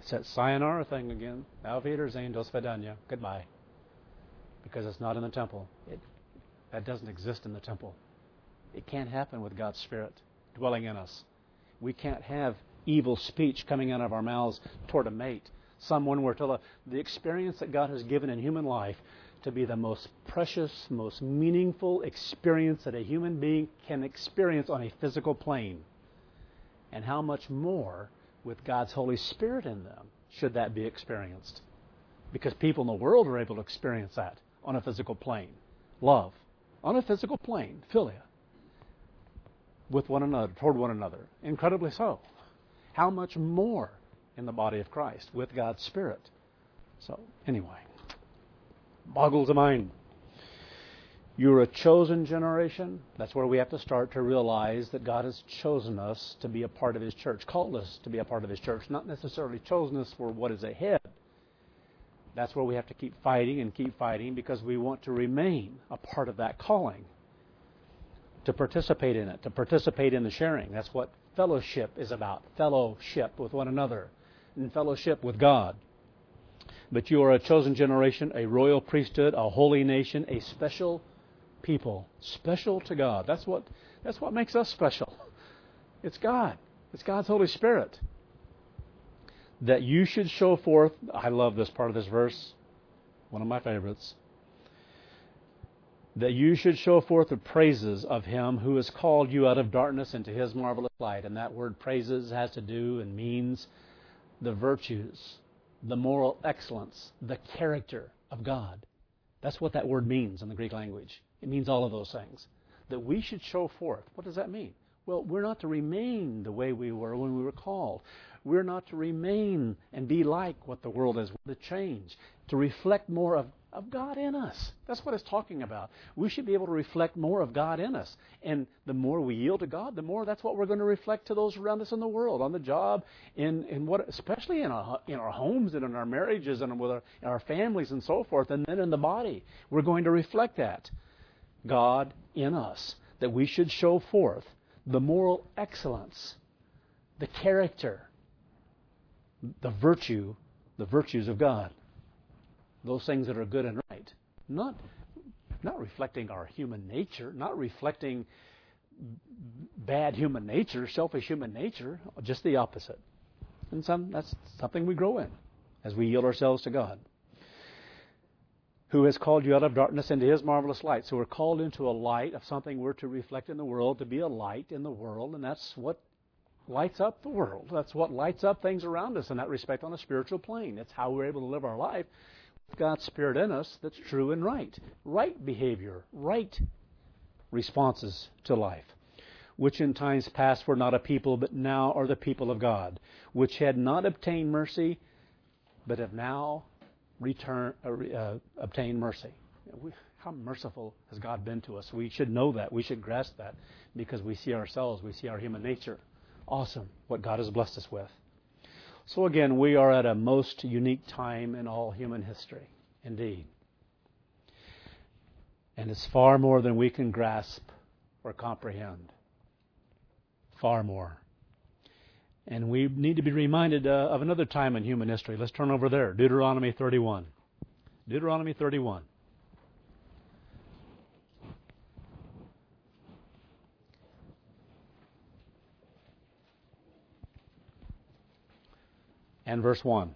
It's that sayonara thing again. Auf Wiedersehen, dos Vidania. Goodbye. Because it's not in the temple. It, that doesn't exist in the temple. It can't happen with God's Spirit dwelling in us. We can't have evil speech coming out of our mouths toward a mate, someone we're to the experience that God has given in human life to be the most precious, most meaningful experience that a human being can experience on a physical plane. And how much more with God's Holy Spirit in them should that be experienced? Because people in the world are able to experience that on a physical plane. Love on a physical plane, philia, with one another, toward one another. Incredibly so. How much more in the body of Christ with God's Spirit? So, anyway, boggles the mind. You're a chosen generation. That's where we have to start to realize that God has chosen us to be a part of His church, called us to be a part of His church, not necessarily chosen us for what is ahead. That's where we have to keep fighting and keep fighting because we want to remain a part of that calling, to participate in it, to participate in the sharing. That's what fellowship is about, fellowship with one another and fellowship with God. But you are a chosen generation, a royal priesthood, a holy nation, a special people, special to God. That's what that's what makes us special. It's God. It's God's Holy Spirit. That you should show forth, I love this part of this verse, one of my favorites, that you should show forth the praises of Him who has called you out of darkness into His marvelous light. And that word praises has to do and means the virtues, the moral excellence, the character of God. That's what that word means in the Greek language. It means all of those things. That we should show forth. What does that mean? Well, we're not to remain the way we were when we were called. We're not to remain and be like what the world is. We're to change, to reflect more of, of God in us. That's what it's talking about. We should be able to reflect more of God in us. And the more we yield to God, the more that's what we're going to reflect to those around us in the world, on the job, in, in what, especially in our, in our homes and in our marriages and with our, in our families and so forth, and then in the body. We're going to reflect that. God in us, that we should show forth the moral excellence, the character, the virtue, the virtues of God. Those things that are good and right. Not, not reflecting our human nature, not reflecting bad human nature, selfish human nature, just the opposite. And some that's something we grow in as we yield ourselves to God. Who has called you out of darkness into His marvelous light. So we're called into a light of something we're to reflect in the world, to be a light in the world, and that's what lights up the world. That's what lights up things around us in that respect on a spiritual plane. It's how we're able to live our life with God's Spirit in us that's true and right. Right behavior, right responses to life. Which in times past were not a people, but now are the people of God, which had not obtained mercy, but have now return, uh, uh, obtained mercy. We, how merciful has God been to us? We should know that. We should grasp that because we see ourselves. We see our human nature. Awesome what God has blessed us with. So again, we are at a most unique time in all human history, indeed. And it's far more than we can grasp or comprehend. Far more. And we need to be reminded uh, of another time in human history. Let's turn over there. Deuteronomy thirty-one. Deuteronomy thirty-one. And verse one.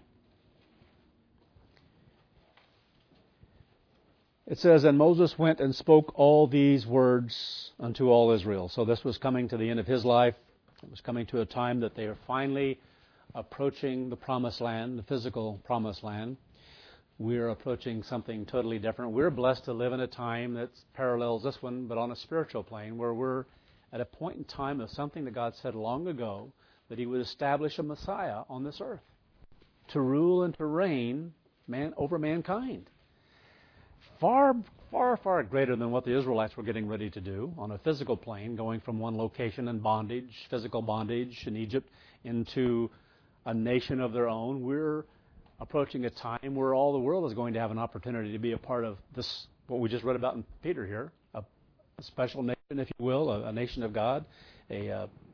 It says, and Moses went and spoke all these words unto all Israel. So this was coming to the end of his life. It was coming to a time that they are finally approaching the promised land, the physical promised land. We're approaching something totally different. We're blessed to live in a time that parallels this one, but on a spiritual plane, where we're at a point in time of something that God said long ago, that He would establish a Messiah on this earth to rule and to reign man over mankind. Far, far, far greater than what the Israelites were getting ready to do on a physical plane, going from one location in bondage, physical bondage in Egypt, into a nation of their own. We're approaching a time where all the world is going to have an opportunity to be a part of this, what we just read about in Peter here, a, a special nation, if you will, a, a nation of God, a, uh,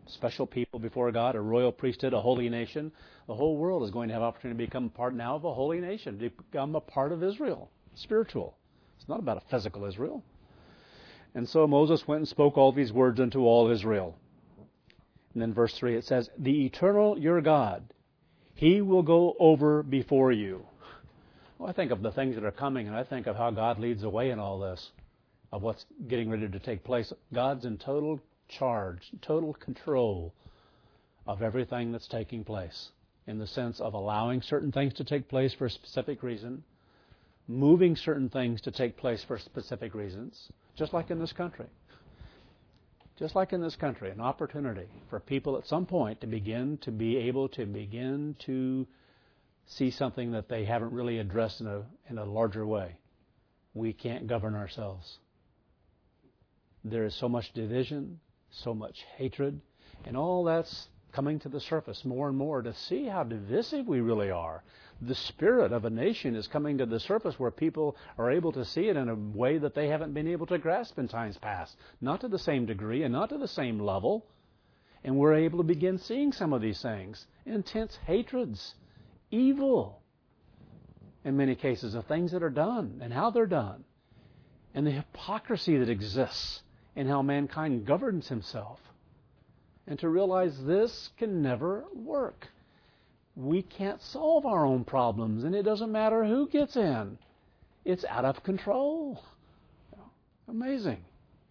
special people before God, a royal priesthood, a holy nation. The whole world is going to have opportunity to become part now of a holy nation, to become a part of Israel, spiritual. It's not about a physical Israel. And so Moses went and spoke all these words unto all Israel. And then verse three, it says, the eternal your God, He will go over before you. Well, I think of the things that are coming, and I think of how God leads the way in all this, of what's getting ready to take place. God's in total charge, total control of everything that's taking place, in the sense of allowing certain things to take place for a specific reason, moving certain things to take place for specific reasons, just like in this country. Just like in this country, an opportunity for people at some point to begin to be able to begin to see something that they haven't really addressed in a in a larger way. We can't govern ourselves. There is so much division, so much hatred, and all that's coming to the surface more and more to see how divisive we really are. The spirit of a nation is coming to the surface where people are able to see it in a way that they haven't been able to grasp in times past. Not to the same degree and not to the same level. And we're able to begin seeing some of these things. Intense hatreds, evil, in many cases, of things that are done and how they're done. And the hypocrisy that exists in how mankind governs himself. And to realize this can never work. We can't solve our own problems, and it doesn't matter who gets in. It's out of control. Amazing.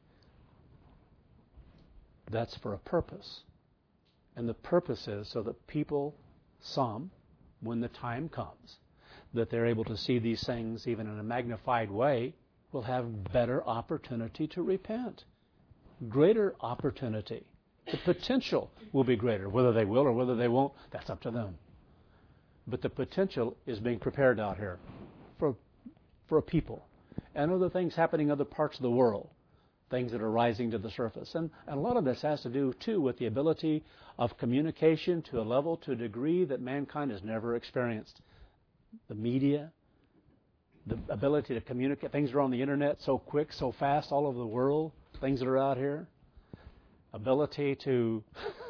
That's for a purpose. And the purpose is so that people, some, when the time comes, that they're able to see these things even in a magnified way, will have better opportunity to repent. Greater opportunity. The potential will be greater. Whether they will or whether they won't, that's up to them. But the potential is being prepared out here for for a people. And other things happening in other parts of the world. Things that are rising to the surface. And, and a lot of this has to do, too, with the ability of communication to a level, to a degree that mankind has never experienced. The media, the ability to communicate. Things are on the internet so quick, so fast, all over the world. Things that are out here. Ability to...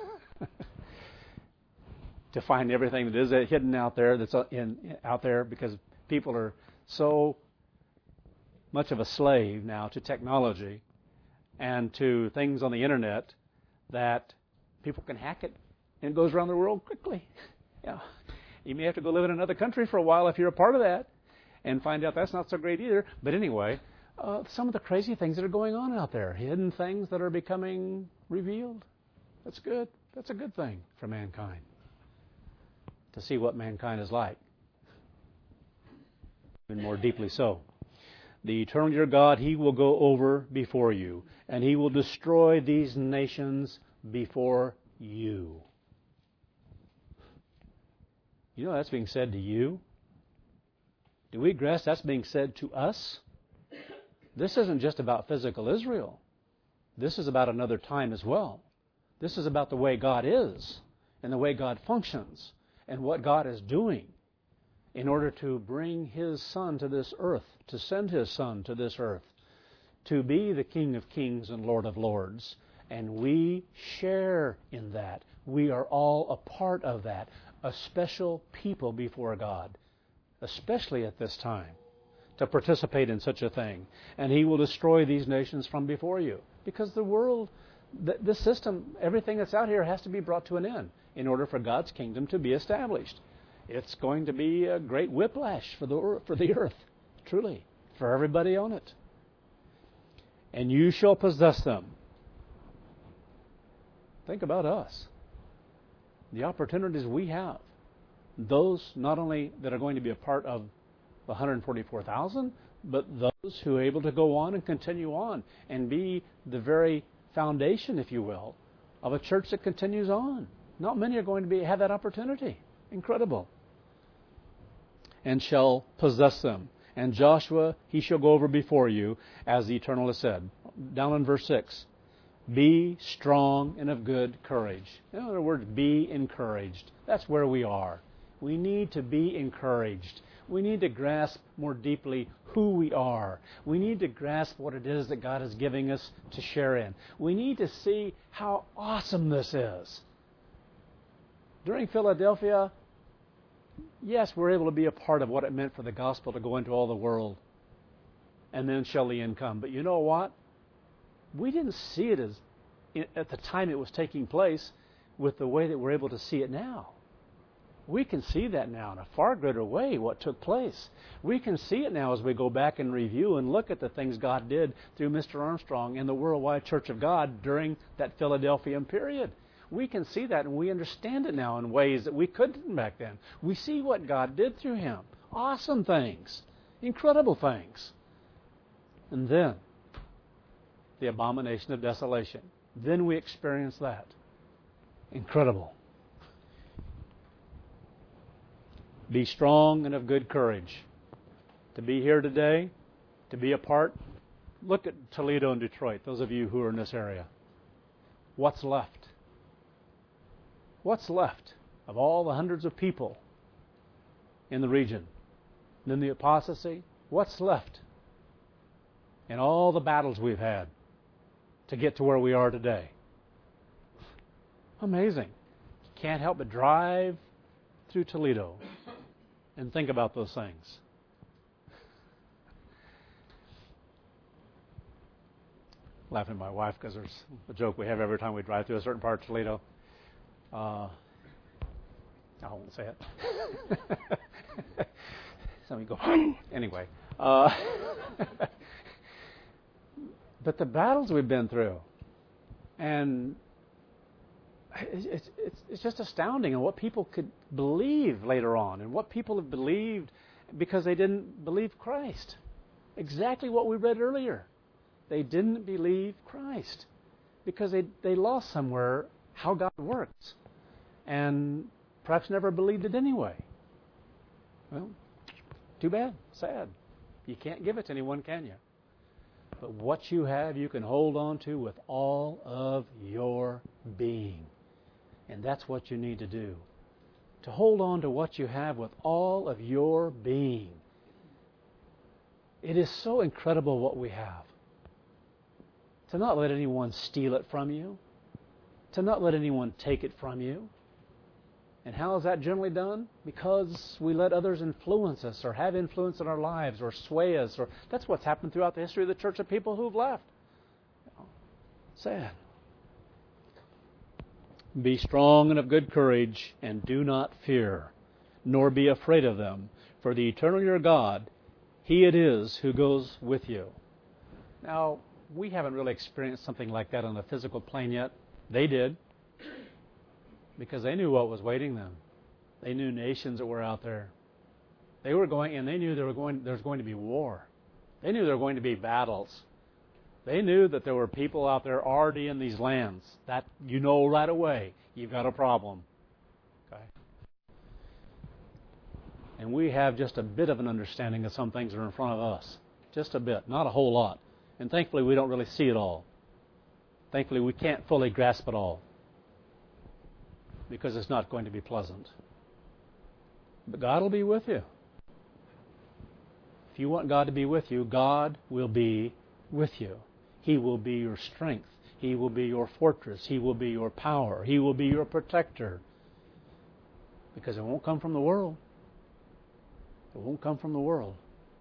to find everything that is hidden out there, that's in, out there, because people are so much of a slave now to technology and to things on the internet that people can hack it, and it goes around the world quickly. Yeah, you may have to go live in another country for a while if you're a part of that, and find out that's not so great either. But anyway, uh, some of the crazy things that are going on out there, hidden things that are becoming revealed. That's good. That's a good thing for mankind. To see what mankind is like. Even more deeply so. The eternal your God, He will go over before you, and He will destroy these nations before you. You know that's being said to you? Do we grasp that's being said to us? This isn't just about physical Israel. This is about another time as well. This is about the way God is and the way God functions. And what God is doing in order to bring His Son to this earth, to send His Son to this earth, to be the King of Kings and Lord of Lords. And we share in that. We are all a part of that, a special people before God, especially at this time, to participate in such a thing. And He will destroy these nations from before you. Because the world, th- this system, everything that's out here has to be brought to an end in order for God's kingdom to be established. It's going to be a great whiplash for the for the earth, truly, for everybody on it. And you shall possess them. Think about us. The opportunities we have. Those not only that are going to be a part of the one hundred forty-four thousand, but those who are able to go on and continue on and be the very foundation, if you will, of a church that continues on. Not many are going to be have that opportunity. Incredible. And shall possess them. And Joshua, he shall go over before you, as the Eternal has said. Down in verse six. Be strong and of good courage. In other words, be encouraged. That's where we are. We need to be encouraged. We need to grasp more deeply who we are. We need to grasp what it is that God is giving us to share in. We need to see how awesome this is. During Philadelphia, yes, we're able to be a part of what it meant for the gospel to go into all the world. And then shall the end come. But you know what? We didn't see it as at the time it was taking place with the way that we're able to see it now. We can see that now in a far greater way, what took place. We can see it now as we go back and review and look at the things God did through Mister Armstrong and the Worldwide Church of God during that Philadelphian period. We can see that and we understand it now in ways that we couldn't back then. We see what God did through him. Awesome things. Incredible things. And then, the abomination of desolation. Then we experience that. Incredible. Be strong and of good courage. To be here today, to be a part, look at Toledo and Detroit, those of you who are in this area. What's left? What's left of all the hundreds of people in the region? And then the apostasy, what's left? In all the battles we've had to get to where we are today. Amazing. Can't help but drive through Toledo and think about those things. Laughing at my wife because there's a joke we have every time we drive through a certain part of Toledo. Uh, I won't say it. So we go, anyway. Uh, but the battles we've been through, and it's, it's, it's just astounding and what people could believe later on and what people have believed because they didn't believe Christ. Exactly what we read earlier. They didn't believe Christ because they, they lost somewhere how God works and perhaps never believed it anyway. Well, too bad. Sad. You can't give it to anyone, can you? But what you have, you can hold on to with all of your being. And that's what you need to do. To hold on to what you have with all of your being. It is so incredible what we have. To not let anyone steal it from you. To not let anyone take it from you. And how is that generally done? Because we let others influence us or have influence in our lives or sway us. Or that's what's happened throughout the history of the church of people who've left. Sad. Be strong and of good courage, and do not fear, nor be afraid of them. For the eternal your God, He it is who goes with you. Now, we haven't really experienced something like that on the physical plane yet. They did. Because they knew what was waiting them. They knew nations that were out there. They were going, and they knew there were going, there was going to be war. They knew there were going to be battles. They knew that there were people out there already in these lands. That you know right away, you've got a problem. Okay. And we have just a bit of an understanding of some things that are in front of us. Just a bit, not a whole lot. And thankfully, we don't really see it all. Thankfully, we can't fully grasp it all. Because it's not going to be pleasant. But God will be with you. If you want God to be with you, God will be with you. He will be your strength. He will be your fortress. He will be your power. He will be your protector. Because it won't come from the world. It won't come from the world.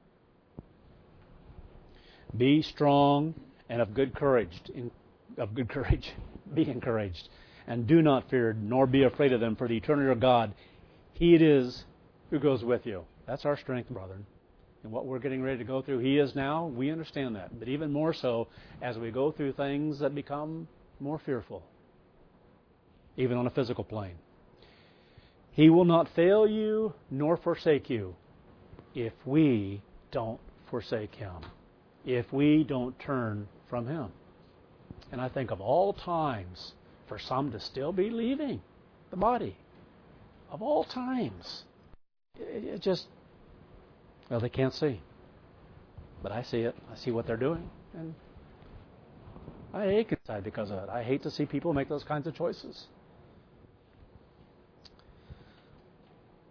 Be strong and of good courage. Of good courage. Be encouraged. And do not fear, nor be afraid of them, for the eternal your God, He it is who goes with you. That's our strength, brethren. And what we're getting ready to go through, He is now. We understand that. But even more so as we go through things that become more fearful, even on a physical plane. He will not fail you nor forsake you if we don't forsake Him, if we don't turn from Him. And I think of all times, for some to still be leaving the body. Of all times. It, it just, well, they can't see. But I see it. I see what they're doing. And I ache inside because of it. I hate to see people make those kinds of choices.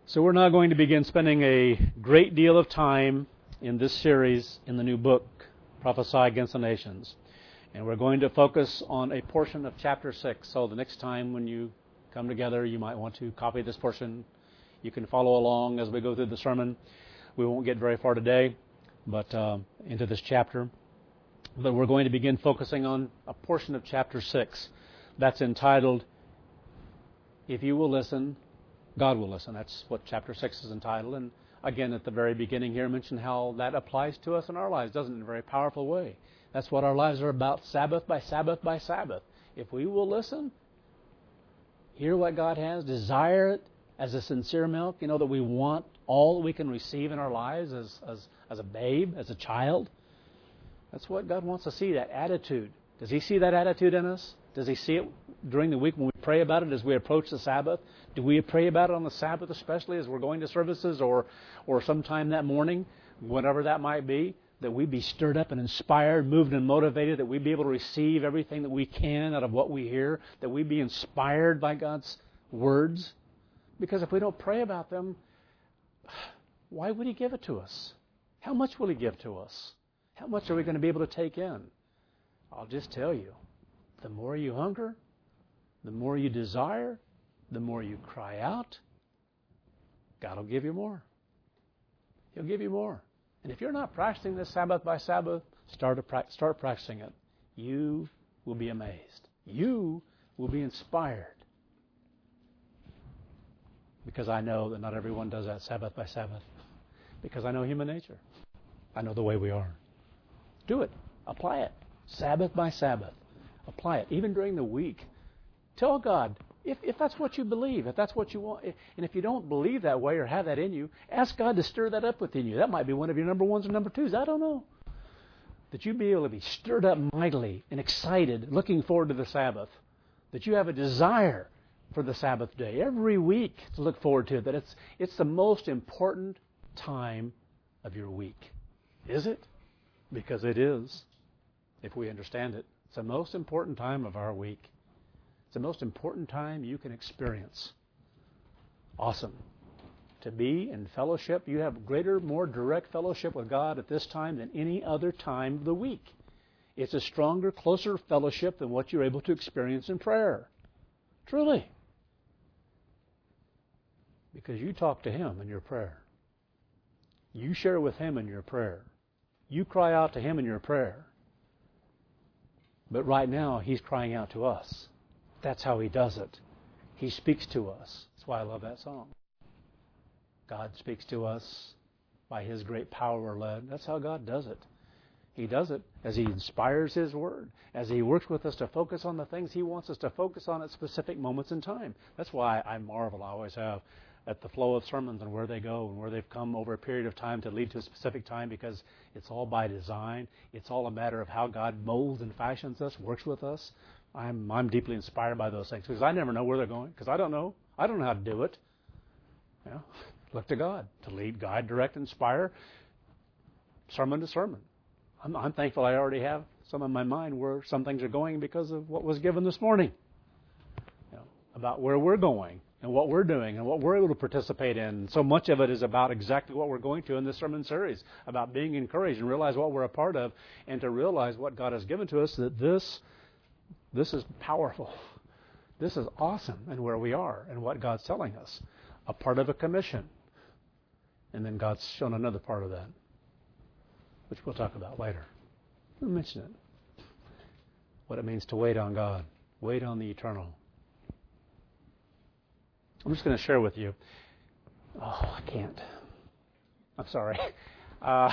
So we're now going to begin spending a great deal of time in this series in the new book, Prophesy Against the Nations. And we're going to focus on a portion of chapter six. So the next time when you come together, you might want to copy this portion. You can follow along as we go through the sermon. We won't get very far today, but uh, into this chapter. But we're going to begin focusing on a portion of chapter six that's entitled, If You Will Listen, God Will Listen. That's what chapter six is entitled. And again, at the very beginning here, I mentioned how that applies to us in our lives, doesn't it, in a very powerful way. That's what our lives are about, Sabbath by Sabbath by Sabbath. If we will listen, hear what God has, desire it as a sincere milk, you know, that we want all that we can receive in our lives as, as, as a babe, as a child. That's what God wants to see, that attitude. Does He see that attitude in us? Does He see it during the week when we pray about it as we approach the Sabbath? Do we pray about it on the Sabbath, especially as we're going to services or, or sometime that morning, whatever that might be, that we be stirred up and inspired, moved and motivated, that we be able to receive everything that we can out of what we hear, that we be inspired by God's words? Because if we don't pray about them, why would He give it to us? How much will He give to us? How much are we going to be able to take in? I'll just tell you, the more you hunger, the more you desire, the more you cry out, God will give you more. He'll give you more. And if you're not practicing this Sabbath by Sabbath, start, a pra- start practicing it. You will be amazed. You will be inspired. Because I know that not everyone does that Sabbath by Sabbath. Because I know human nature. I know the way we are. Do it. Apply it. Sabbath by Sabbath. Apply it. Even during the week. Tell God, if, if that's what you believe, if that's what you want, and if you don't believe that way or have that in you, ask God to stir that up within you. That might be one of your number ones or number twos. I don't know. That you be able to be stirred up mightily and excited, looking forward to the Sabbath. That you have a desire for the Sabbath day every week to look forward to. That it's it's the most important time of your week. Is it? Because it is, if we understand it. It's the most important time of our week. It's the most important time you can experience. Awesome. To be in fellowship, you have greater, more direct fellowship with God at this time than any other time of the week. It's a stronger, closer fellowship than what you're able to experience in prayer. Truly. Because you talk to Him in your prayer. You share with Him in your prayer. You cry out to Him in your prayer. But right now, He's crying out to us. That's how He does it. He speaks to us. That's why I love that song. God speaks to us by His great power we're led. That's how God does it. He does it as He inspires His Word, as He works with us to focus on the things He wants us to focus on at specific moments in time. That's why I marvel, I always have, at the flow of sermons and where they go and where they've come over a period of time to lead to a specific time, because it's all by design. It's all a matter of how God molds and fashions us, works with us. I'm I'm deeply inspired by those things because I never know where they're going because I don't know. I don't know how to do it. You know, look to God to lead, guide, direct, inspire, sermon to sermon. I'm, I'm thankful I already have some in my mind where some things are going because of what was given this morning. You know, about where we're going and what we're doing and what we're able to participate in. So much of it is about exactly what we're going to in this sermon series, about being encouraged and realize what we're a part of and to realize what God has given to us, that this this is powerful. This is awesome and where we are and what God's telling us. A part of a commission. And then God's shown another part of that, which we'll talk about later. We'll mention it. What it means to wait on God. Wait on the eternal. I'm just going to share with you. Oh, I can't. I'm sorry. Uh,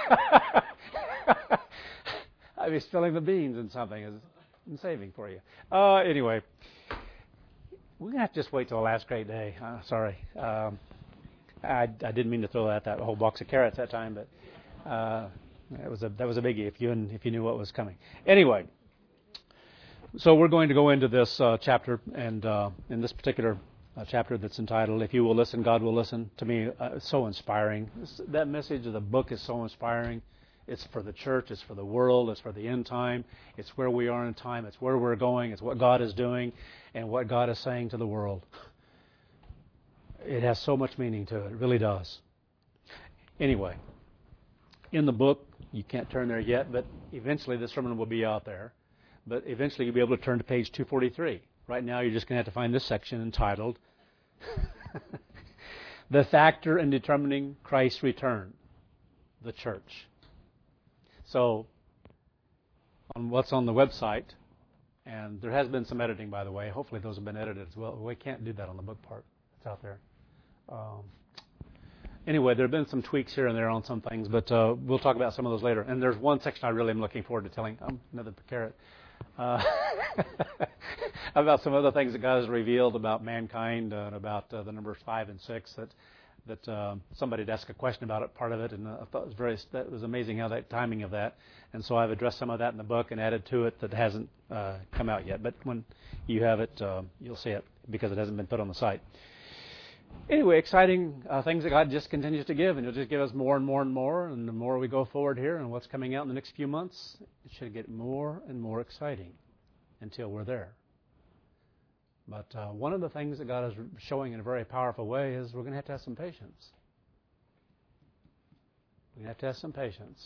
I was spilling the beans in something. I'm saving for you. Uh, anyway, we're going to have to just wait till the last great day. Uh, sorry. Um, I, I didn't mean to throw out that whole box of carrots that time, but uh, that was a that was a biggie if you if you knew what was coming. Anyway, so we're going to go into this uh, chapter, and uh, in this particular uh, chapter that's entitled, If You Will Listen, God Will Listen. To me, uh, it's so inspiring. It's, that message of the book is so inspiring. It's for the church. It's for the world. It's for the end time. It's where we are in time. It's where we're going. It's what God is doing and what God is saying to the world. it has so much meaning to it. It really does. Anyway, in the book, you can't turn there yet, but eventually the sermon will be out there. But eventually you'll be able to turn to page two forty-three. Right now you're just going to have to find this section entitled The Factor in Determining Christ's Return, the Church. So, on what's on the website, and there has been some editing, by the way. Hopefully those have been edited as well. We can't do that on the book part. It's out there. Um, anyway, there have been some tweaks here and there on some things, but uh, we'll talk about some of those later. And there's one section I really am looking forward to telling. Um, another carrot. Uh, about some other things that God has revealed about mankind uh, and about uh, the numbers five and six that that uh, somebody had asked a question about it, part of it, and uh, I thought it was very that was amazing how that timing of that. And so I've addressed some of that in the book and added to it that hasn't uh, come out yet. But when you have it, uh, you'll see it because it hasn't been put on the site. Anyway, exciting uh, things that God just continues to give, and He'll just give us more and more and more. And the more we go forward here and what's coming out in the next few months, it should get more and more exciting until we're there. But uh, one of the things that God is showing in a very powerful way is we're going to have to have some patience. We're going to have to have some patience.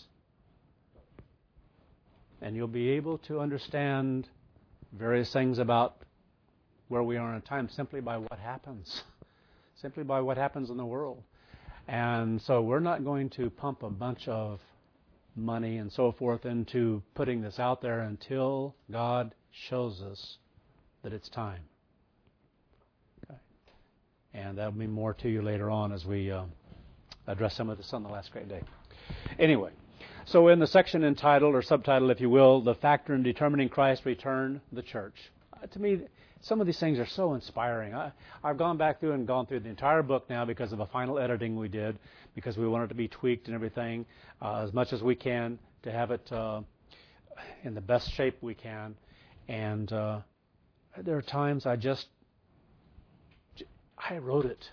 And you'll be able to understand various things about where we are in time simply by what happens. Simply by what happens in the world. And so we're not going to pump a bunch of money and so forth into putting this out there until God shows us that it's time. Okay. And that'll be more to you later on as we uh, address some of this on the last great day. Anyway, so in the section entitled, or subtitle if you will, The Factor in Determining Christ's Return, the Church. Uh, to me, some of these things are so inspiring. I, I've gone back through and gone through the entire book now because of a final editing we did, because we want it to be tweaked and everything uh, as much as we can to have it uh, in the best shape we can. And uh, there are times I just, I wrote it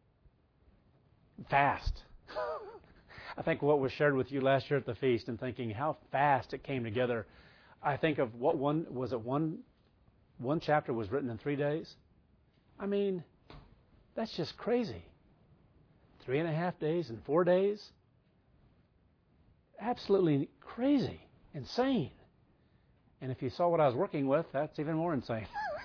fast. I think what was shared with you last year at the feast and thinking how fast it came together. I think of what one, was it one, One chapter was written in three days. I mean, that's just crazy. Three and a half days and four days? Absolutely crazy. Insane. And if you saw what I was working with, that's even more insane.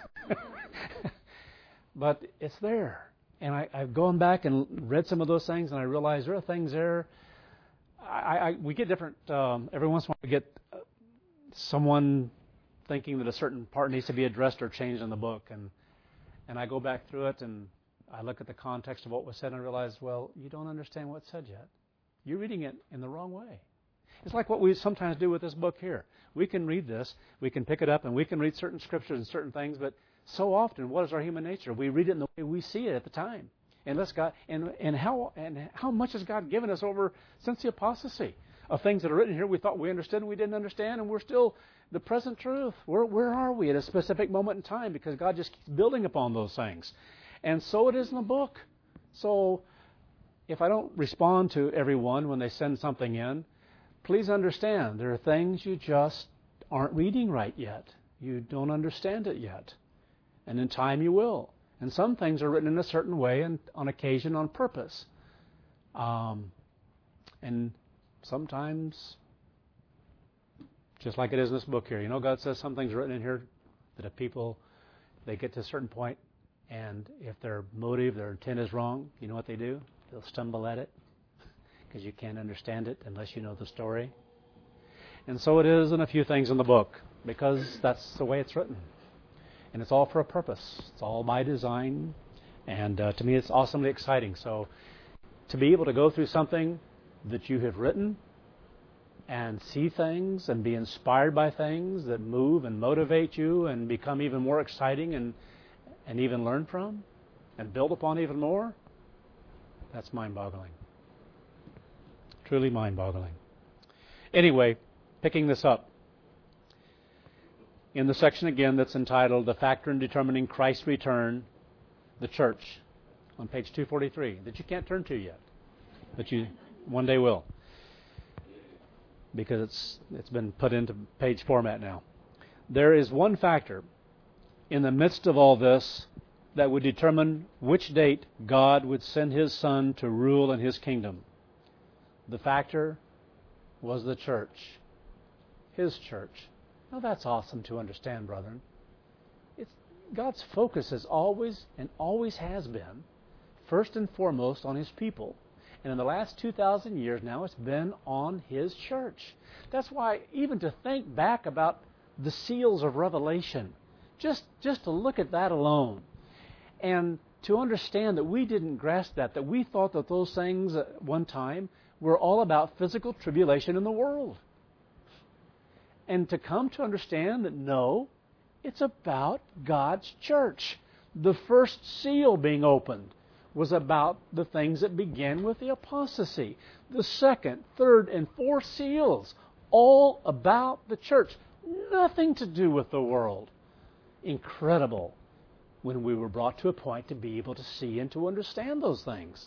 But it's there. And I, I've gone back and read some of those things, and I realized there are things there. I, I, we get different, um, every once in a while we get uh, someone thinking that a certain part needs to be addressed or changed in the book. And and I go back through it and I look at the context of what was said and I realize, well, you don't understand what's said yet. You're reading it in the wrong way. It's like what we sometimes do with this book here. We can read this, we can pick it up, and we can read certain scriptures and certain things, but so often, what is our human nature? We read it in the way we see it at the time. And let's God and and how and how much has God given us over since the apostasy of things that are written here we thought we understood and we didn't understand, and we're still the present truth. Where where are we at a specific moment in time? Because God just keeps building upon those things. And so it is in the book. So if I don't respond to everyone when they send something in, please understand there are things you just aren't reading right yet. You don't understand it yet. And in time you will. And some things are written in a certain way and on occasion on purpose. Um, and sometimes, just like it is in this book here, you know, God says some things are written in here that if people, they get to a certain point, and if their motive, their intent is wrong, you know what they do? They'll stumble at it because you can't understand it unless you know the story. And so it is in a few things in the book because that's the way it's written. And it's all for a purpose. It's all by design. And uh, to me, it's awesomely exciting. So to be able to go through something that you have written and see things and be inspired by things that move and motivate you and become even more exciting and, and even learn from and build upon even more, that's mind-boggling. Truly mind-boggling. Anyway, picking this up. In the section again that's entitled The Factor in Determining Christ's Return, the Church, on page two forty-three, that you can't turn to yet, but you one day will, because it's it's been put into page format now. There is one factor in the midst of all this that would determine which date God would send His Son to rule in His kingdom. The factor was the church. His church. Now that's awesome to understand, brethren. It's, God's focus is always and always has been first and foremost on His people. And in the last two thousand years now, it's been on His church. That's why even to think back about the seals of Revelation, just, just to look at that alone, and to understand that we didn't grasp that, that we thought that those things at one time were all about physical tribulation in the world. And to come to understand that no, it's about God's church. The first seal being opened was about the things that began with the apostasy. The second, third, and fourth seals, all about the church. Nothing to do with the world. Incredible when we were brought to a point to be able to see and to understand those things.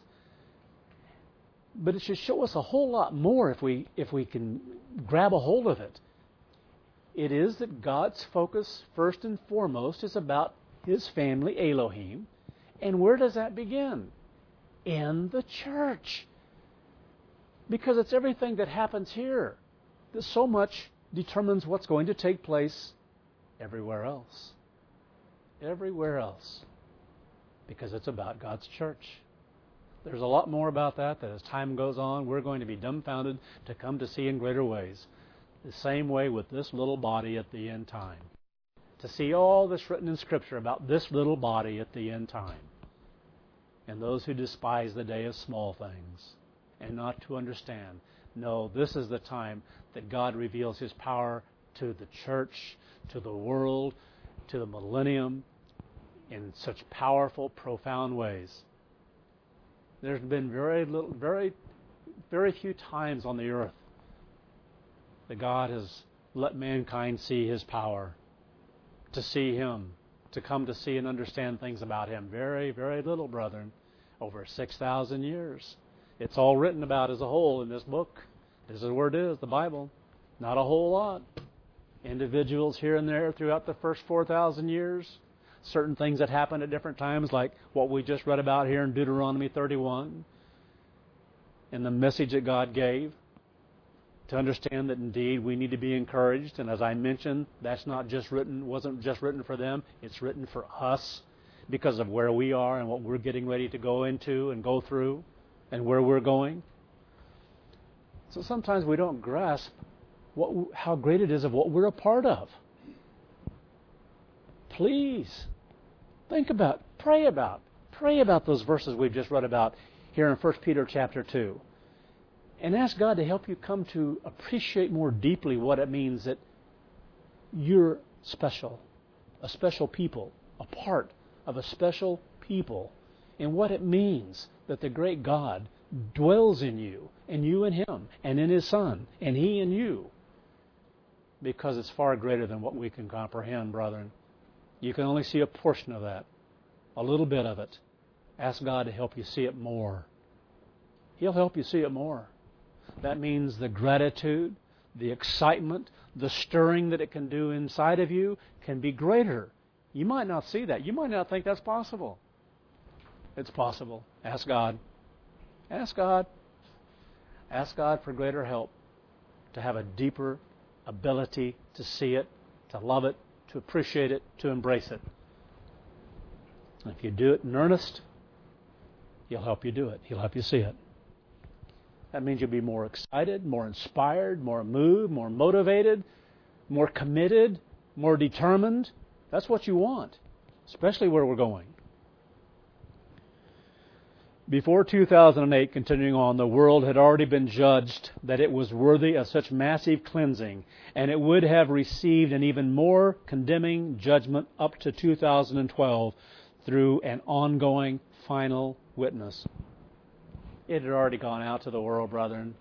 But it should show us a whole lot more if we if we can grab a hold of it. It is that God's focus, first and foremost, is about His family, Elohim. And where does that begin? In the church. Because it's everything that happens here that so much determines what's going to take place everywhere else. Everywhere else. Because it's about God's church. There's a lot more about that that as time goes on, we're going to be dumbfounded to come to see in greater ways. The same way with this little body at the end time. To see all this written in Scripture about this little body at the end time. And those who despise the day of small things. And not to understand. No, this is the time that God reveals His power to the church, to the world, to the millennium, in such powerful, profound ways. There's been very little, very, very few times on the earth that God has let mankind see His power, to see Him, to come to see and understand things about Him. Very, very little, brethren. Over six thousand years. It's all written about as a whole in this book. This is where it is, the Bible. Not a whole lot. Individuals here and there throughout the first four thousand years. Certain things that happened at different times, like what we just read about here in Deuteronomy thirty-one. And the message that God gave. To understand that indeed we need to be encouraged. And as I mentioned, that's not just written, wasn't just written for them. It's written for us because of where we are and what we're getting ready to go into and go through and where we're going. So sometimes we don't grasp what, how great it is of what we're a part of. Please think about, pray about, pray about those verses we've just read about here in First Peter chapter two. And ask God to help you come to appreciate more deeply what it means that you're special, a special people, a part of a special people, and what it means that the great God dwells in you, and you in Him, and in His Son, and He in you. Because it's far greater than what we can comprehend, brethren. You can only see a portion of that, a little bit of it. Ask God to help you see it more. He'll help you see it more. That means the gratitude, the excitement, the stirring that it can do inside of you can be greater. You might not see that. You might not think that's possible. It's possible. Ask God. Ask God. Ask God for greater help to have a deeper ability to see it, to love it, to appreciate it, to embrace it. And if you do it in earnest, He'll help you do it. He'll help you see it. That means you'll be more excited, more inspired, more moved, more motivated, more committed, more determined. That's what you want, especially where we're going. Before two thousand eight, continuing on, the world had already been judged that it was worthy of such massive cleansing, and it would have received an even more condemning judgment up to two thousand twelve through an ongoing final witness. It had already gone out to the world, brethren.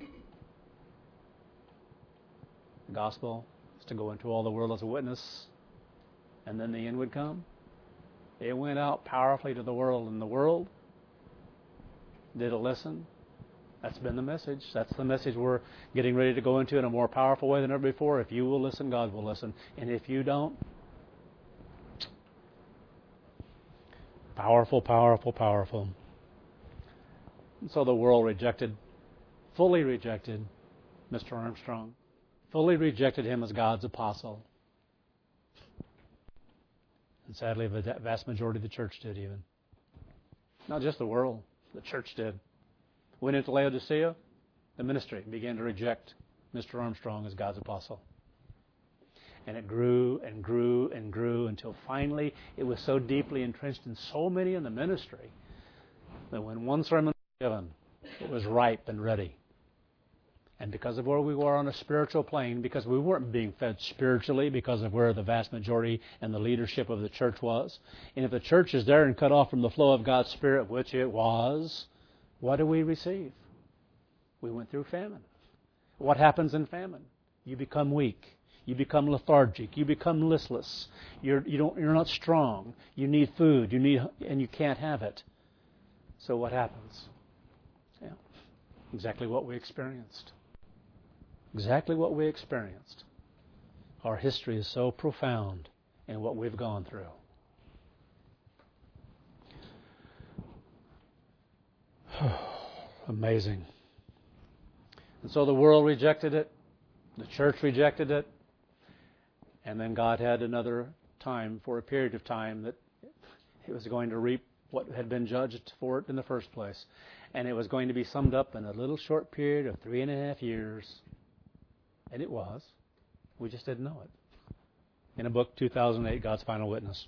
The gospel is to go into all the world as a witness, and then the end would come. It went out powerfully to the world, and the world did it listen. That's been the message. That's the message we're getting ready to go into in a more powerful way than ever before. If you will listen, God will listen. And if you don't, Powerful, powerful, powerful. And so the world rejected, fully rejected Mister Armstrong, fully rejected him as God's apostle. And sadly, the vast majority of the church did even. Not just the world, the church did. Went into Laodicea, the ministry began to reject Mister Armstrong as God's apostle. And it grew and grew and grew until finally it was so deeply entrenched in so many in the ministry that when one sermon was given, it was ripe and ready. And because of where we were on a spiritual plane, because we weren't being fed spiritually, because of where the vast majority and the leadership of the church was, and if the church is there and cut off from the flow of God's Spirit, which it was, what do we receive? We went through famine. What happens in famine? You become weak. You become lethargic. You become listless. You're you don't you're not strong. You need food. You need and you can't have it. So what happens? Yeah, exactly what we experienced. Exactly what we experienced. Our history is so profound in what we've gone through. Amazing. And so the world rejected it. The church rejected it. And then God had another time, for a period of time, that it was going to reap what had been judged for it in the first place. And it was going to be summed up in a little short period of three and a half years. And it was. We just didn't know it. In a book, two thousand eight, God's Final Witness.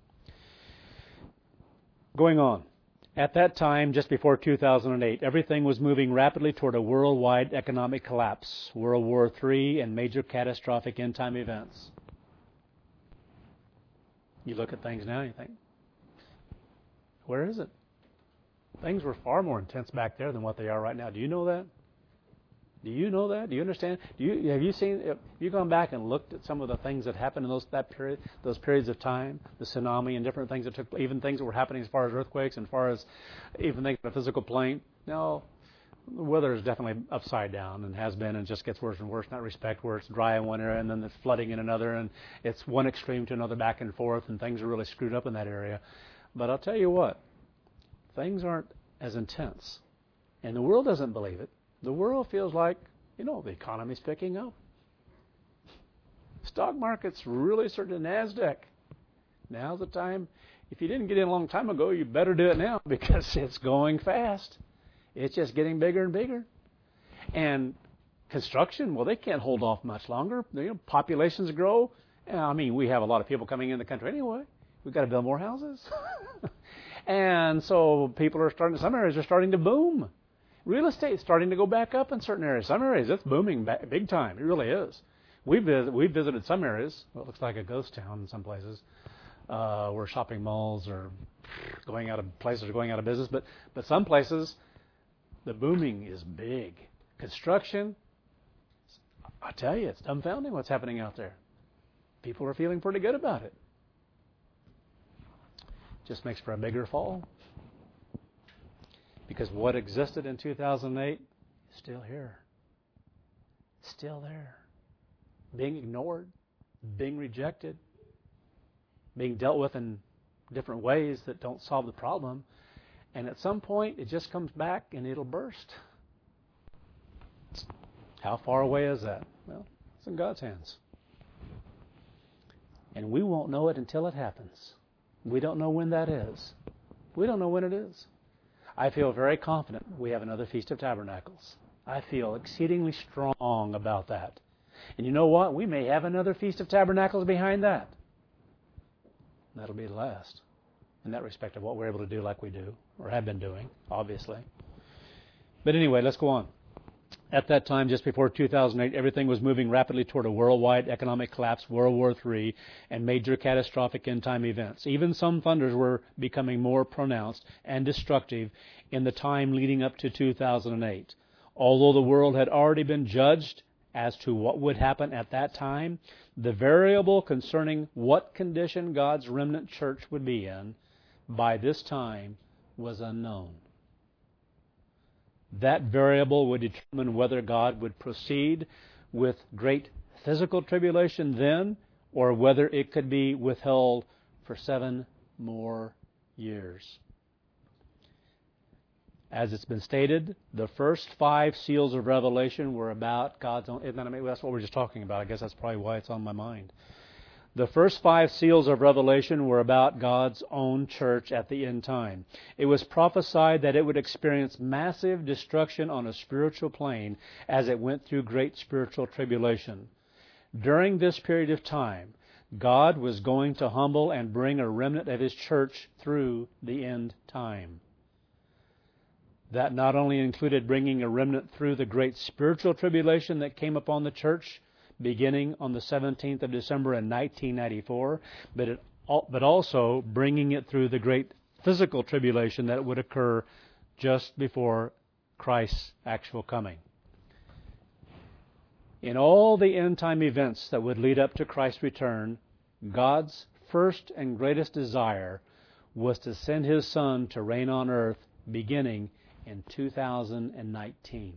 Going on. At that time, just before two thousand eight, everything was moving rapidly toward a worldwide economic collapse, World War Three, and major catastrophic end-time events. You look at things now and you think, where is it? Things were far more intense back there than what they are right now. Do you know that? Do you know that? Do you understand? Do you have you seen? Have you gone back and looked at some of the things that happened in those that period, those periods of time, the tsunami and different things that took, even things that were happening as far as earthquakes and as far as even things on the physical plane? No, the weather is definitely upside down and has been, and just gets worse and worse in that respect, where it's dry in one area and then it's flooding in another, and it's one extreme to another, back and forth, and things are really screwed up in that area. But I'll tell you what, things aren't as intense, and the world doesn't believe it. The world feels like, you know, the economy's picking up. Stock market's really starting to NASDAQ. Now's the time. If you didn't get in a long time ago, you better do it now, because it's going fast. It's just getting bigger and bigger. And construction, well, they can't hold off much longer. You know, populations grow. I mean, we have a lot of people coming in the country anyway. We've got to build more houses. And so people are starting, some areas are starting to boom. Real estate is starting to go back up in certain areas. Some areas, it's booming back, big time. It really is. We visit, we visited some areas. Well, it looks like a ghost town in some places, uh, where shopping malls are going out of places are going out of business. But but some places, the booming is big. Construction, I tell you, it's dumbfounding what's happening out there. People are feeling pretty good about it. Just makes for a bigger fall. Because what existed in two thousand eight is still here. Still there. Being ignored, being rejected, being dealt with in different ways that don't solve the problem. And at some point, it just comes back and it'll burst. How far away is that? Well, it's in God's hands. And we won't know it until it happens. We don't know when that is. We don't know when it is. I feel very confident we have another Feast of Tabernacles. I feel exceedingly strong about that. And you know what? We may have another Feast of Tabernacles behind that. That'll be the last, in that respect of what we're able to do like we do, or have been doing, obviously. But anyway, let's go on. At that time, just before two thousand eight, everything was moving rapidly toward a worldwide economic collapse, World War Three, and major catastrophic end-time events. Even some thunders were becoming more pronounced and destructive in the time leading up to two thousand eight. Although the world had already been judged as to what would happen at that time, the variable concerning what condition God's remnant church would be in by this time was unknown. That variable would determine whether God would proceed with great physical tribulation then, or whether it could be withheld for seven more years. As it's been stated, the first five seals of Revelation were about God's own. Isn't that amazing? That's what we're just talking about. I guess that's probably why it's on my mind. The first five seals of Revelation were about God's own church at the end time. It was prophesied that it would experience massive destruction on a spiritual plane as it went through great spiritual tribulation. During this period of time, God was going to humble and bring a remnant of His church through the end time. That not only included bringing a remnant through the great spiritual tribulation that came upon the church beginning on the seventeenth of December in nineteen ninety-four, but it, but also bringing it through the great physical tribulation that would occur just before Christ's actual coming. In all the end-time events that would lead up to Christ's return, God's first and greatest desire was to send His Son to reign on earth beginning in two thousand nineteen.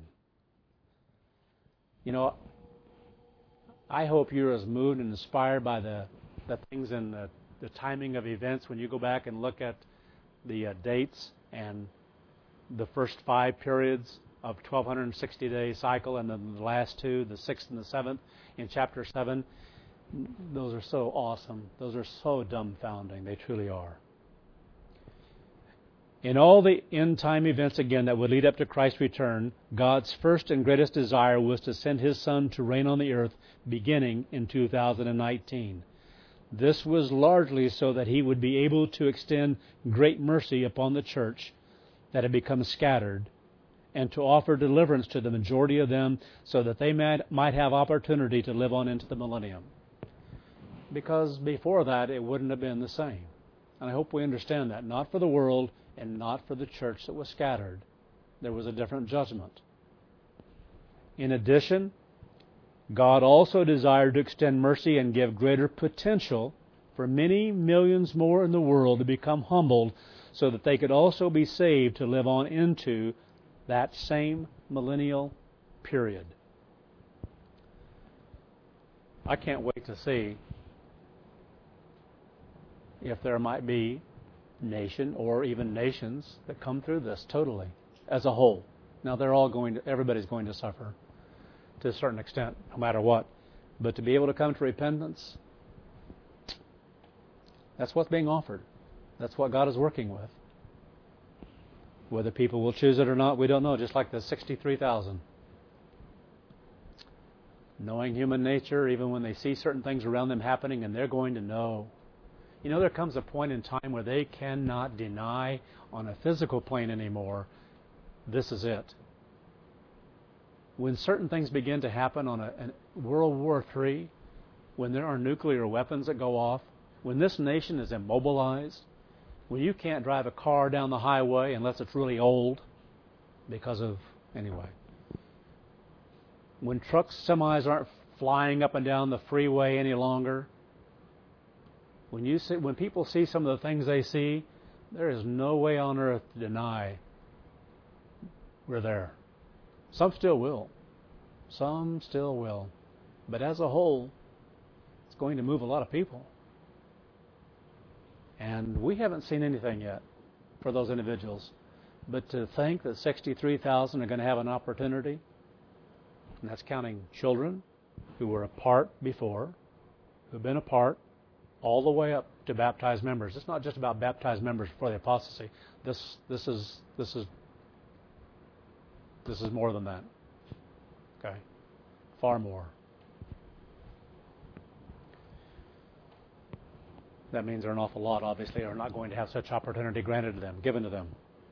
You know, I hope you're as moved and inspired by the, the things and the, the timing of events when you go back and look at the uh, dates and the first five periods of twelve sixty day cycle, and then the last two, the sixth and the seventh, in chapter seven. Those are so awesome. Those are so dumbfounding. They truly are. In all the end-time events, again, that would lead up to Christ's return, God's first and greatest desire was to send His Son to reign on the earth beginning in two thousand nineteen. This was largely so that He would be able to extend great mercy upon the church that had become scattered, and to offer deliverance to the majority of them so that they might, might have opportunity to live on into the millennium. Because before that, it wouldn't have been the same. And I hope we understand that. Not for the world and not for the church that was scattered. There was a different judgment. In addition, God also desired to extend mercy and give greater potential for many millions more in the world to become humbled so that they could also be saved to live on into that same millennial period. I can't wait to see if there might be nation or even nations that come through this totally as a whole. Now they're all going to, everybody's going to suffer to a certain extent, no matter what. But to be able to come to repentance, that's what's being offered. That's what God is working with. Whether people will choose it or not, we don't know, just like the sixty-three thousand. Knowing human nature, even when they see certain things around them happening, and they're going to know. You know, there comes a point in time where they cannot deny on a physical plane anymore, this is it. When certain things begin to happen on a, a World War Three, when there are nuclear weapons that go off, when this nation is immobilized, when you can't drive a car down the highway unless it's really old because of, anyway. When trucks, semis aren't flying up and down the freeway any longer, When you see, when people see some of the things they see, there is no way on earth to deny we're there. Some still will. Some still will. But as a whole, it's going to move a lot of people. And we haven't seen anything yet for those individuals. But to think that sixty-three thousand are going to have an opportunity, and that's counting children who were apart before, who've been apart, all the way up to baptized members. It's not just about baptized members before the apostasy. This this is this is this is more than that. Okay. Far more. That means there are an awful lot, obviously, are not going to have such opportunity granted to them, given to them.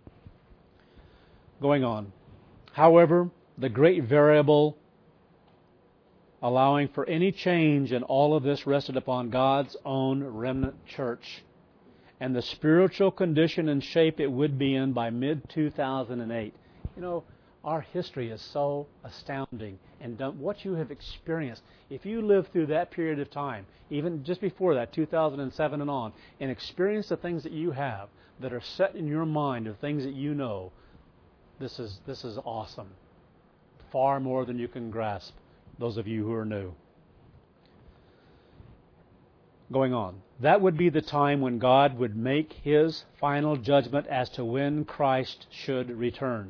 Going on. However, the great variable allowing for any change in all of this rested upon God's own remnant church and the spiritual condition and shape it would be in by mid two thousand eight. You know, our history is so astounding, and what you have experienced, if you live through that period of time, even just before that, two thousand seven and on, and experience the things that you have that are set in your mind of things that you know, this is this is awesome. Far more than you can grasp, those of you who are new. Going on. That would be the time when God would make His final judgment as to when Christ should return.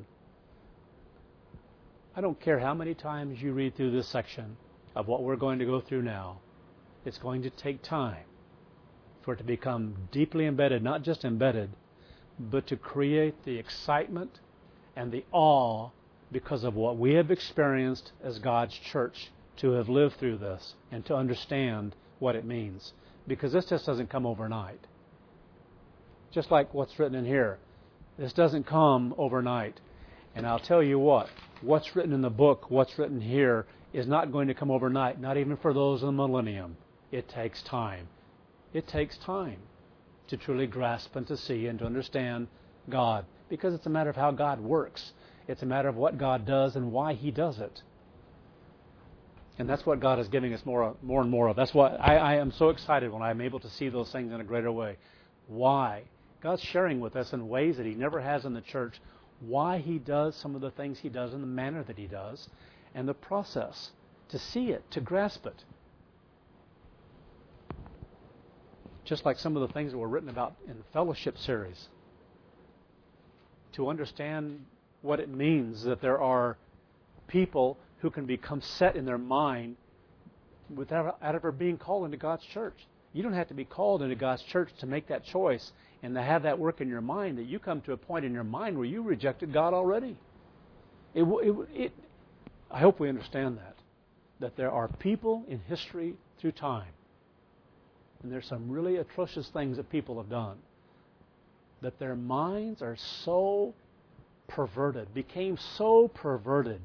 I don't care how many times you read through this section of what we're going to go through now. It's going to take time for it to become deeply embedded, not just embedded, but to create the excitement and the awe because of what we have experienced as God's church, to have lived through this and to understand what it means. Because this just doesn't come overnight. Just like what's written in here. This doesn't come overnight. And I'll tell you what, what's written in the book, what's written here, is not going to come overnight, not even for those in the millennium. It takes time. It takes time to truly grasp and to see and to understand God. Because it's a matter of how God works. It's a matter of what God does and why He does it. And that's what God is giving us more, more and more of. That's why I, I am so excited when I'm able to see those things in a greater way. Why? God's sharing with us in ways that He never has in the church why He does some of the things He does in the manner that He does, and the process to see it, to grasp it. Just like some of the things that were written about in the fellowship series. To understand what it means that there are people who can become set in their mind without ever being called into God's church. You don't have to be called into God's church to make that choice and to have that work in your mind, that you come to a point in your mind where you rejected God already. It, it, it, I hope we understand that. That there are people in history through time, and there's some really atrocious things that people have done, that their minds are so perverted, became so perverted,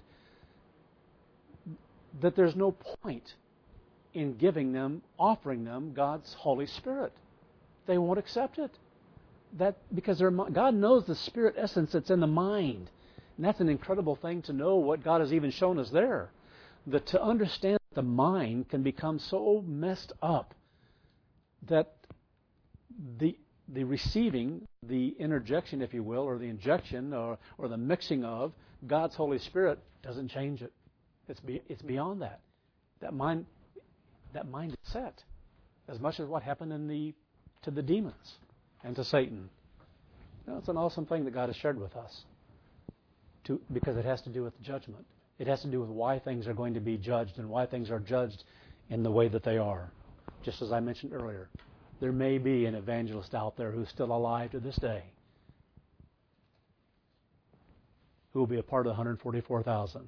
that there's no point in giving them, offering them God's Holy Spirit. They won't accept it. That because they're, God knows the Spirit essence that's in the mind. And that's an incredible thing to know what God has even shown us there. That to understand that the mind can become so messed up that the the receiving, the interjection, if you will, or the injection, or, or the mixing of God's Holy Spirit doesn't change it. It's be, it's beyond that. That mind, that mind is set, as much as what happened in the to the demons and to Satan. Now, it's an awesome thing that God has shared with us, to, because it has to do with judgment. It has to do with why things are going to be judged and why things are judged in the way that they are. Just as I mentioned earlier, there may be an evangelist out there who's still alive to this day who will be a part of the one hundred forty-four thousand.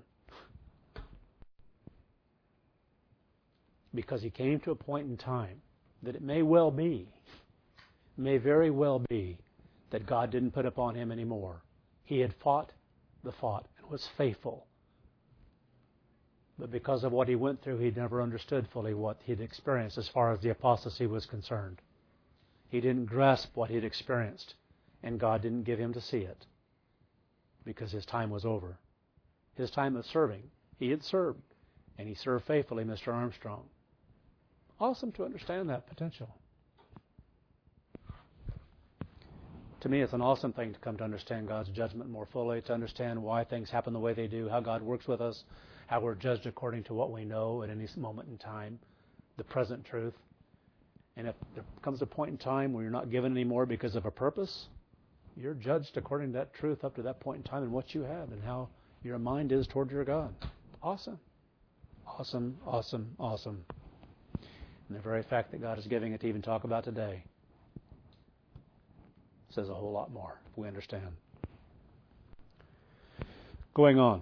Because he came to a point in time that it may well be, may very well be, that God didn't put upon him anymore. He had fought the fought and was faithful. But because of what he went through, he never understood fully what he'd experienced as far as the apostasy was concerned. He didn't grasp what he'd experienced, and God didn't give him to see it because his time was over. His time of serving, he had served, and he served faithfully, Mister Armstrong. Awesome to understand that potential. To me, it's an awesome thing to come to understand God's judgment more fully, to understand why things happen the way they do, how God works with us, how we're judged according to what we know at any moment in time, the present truth. And if there comes a point in time where you're not given anymore because of a purpose, you're judged according to that truth up to that point in time and what you have and how your mind is toward your God. Awesome. Awesome, awesome, awesome. And the very fact that God is giving it to even talk about today says a whole lot more, if we understand. Going on.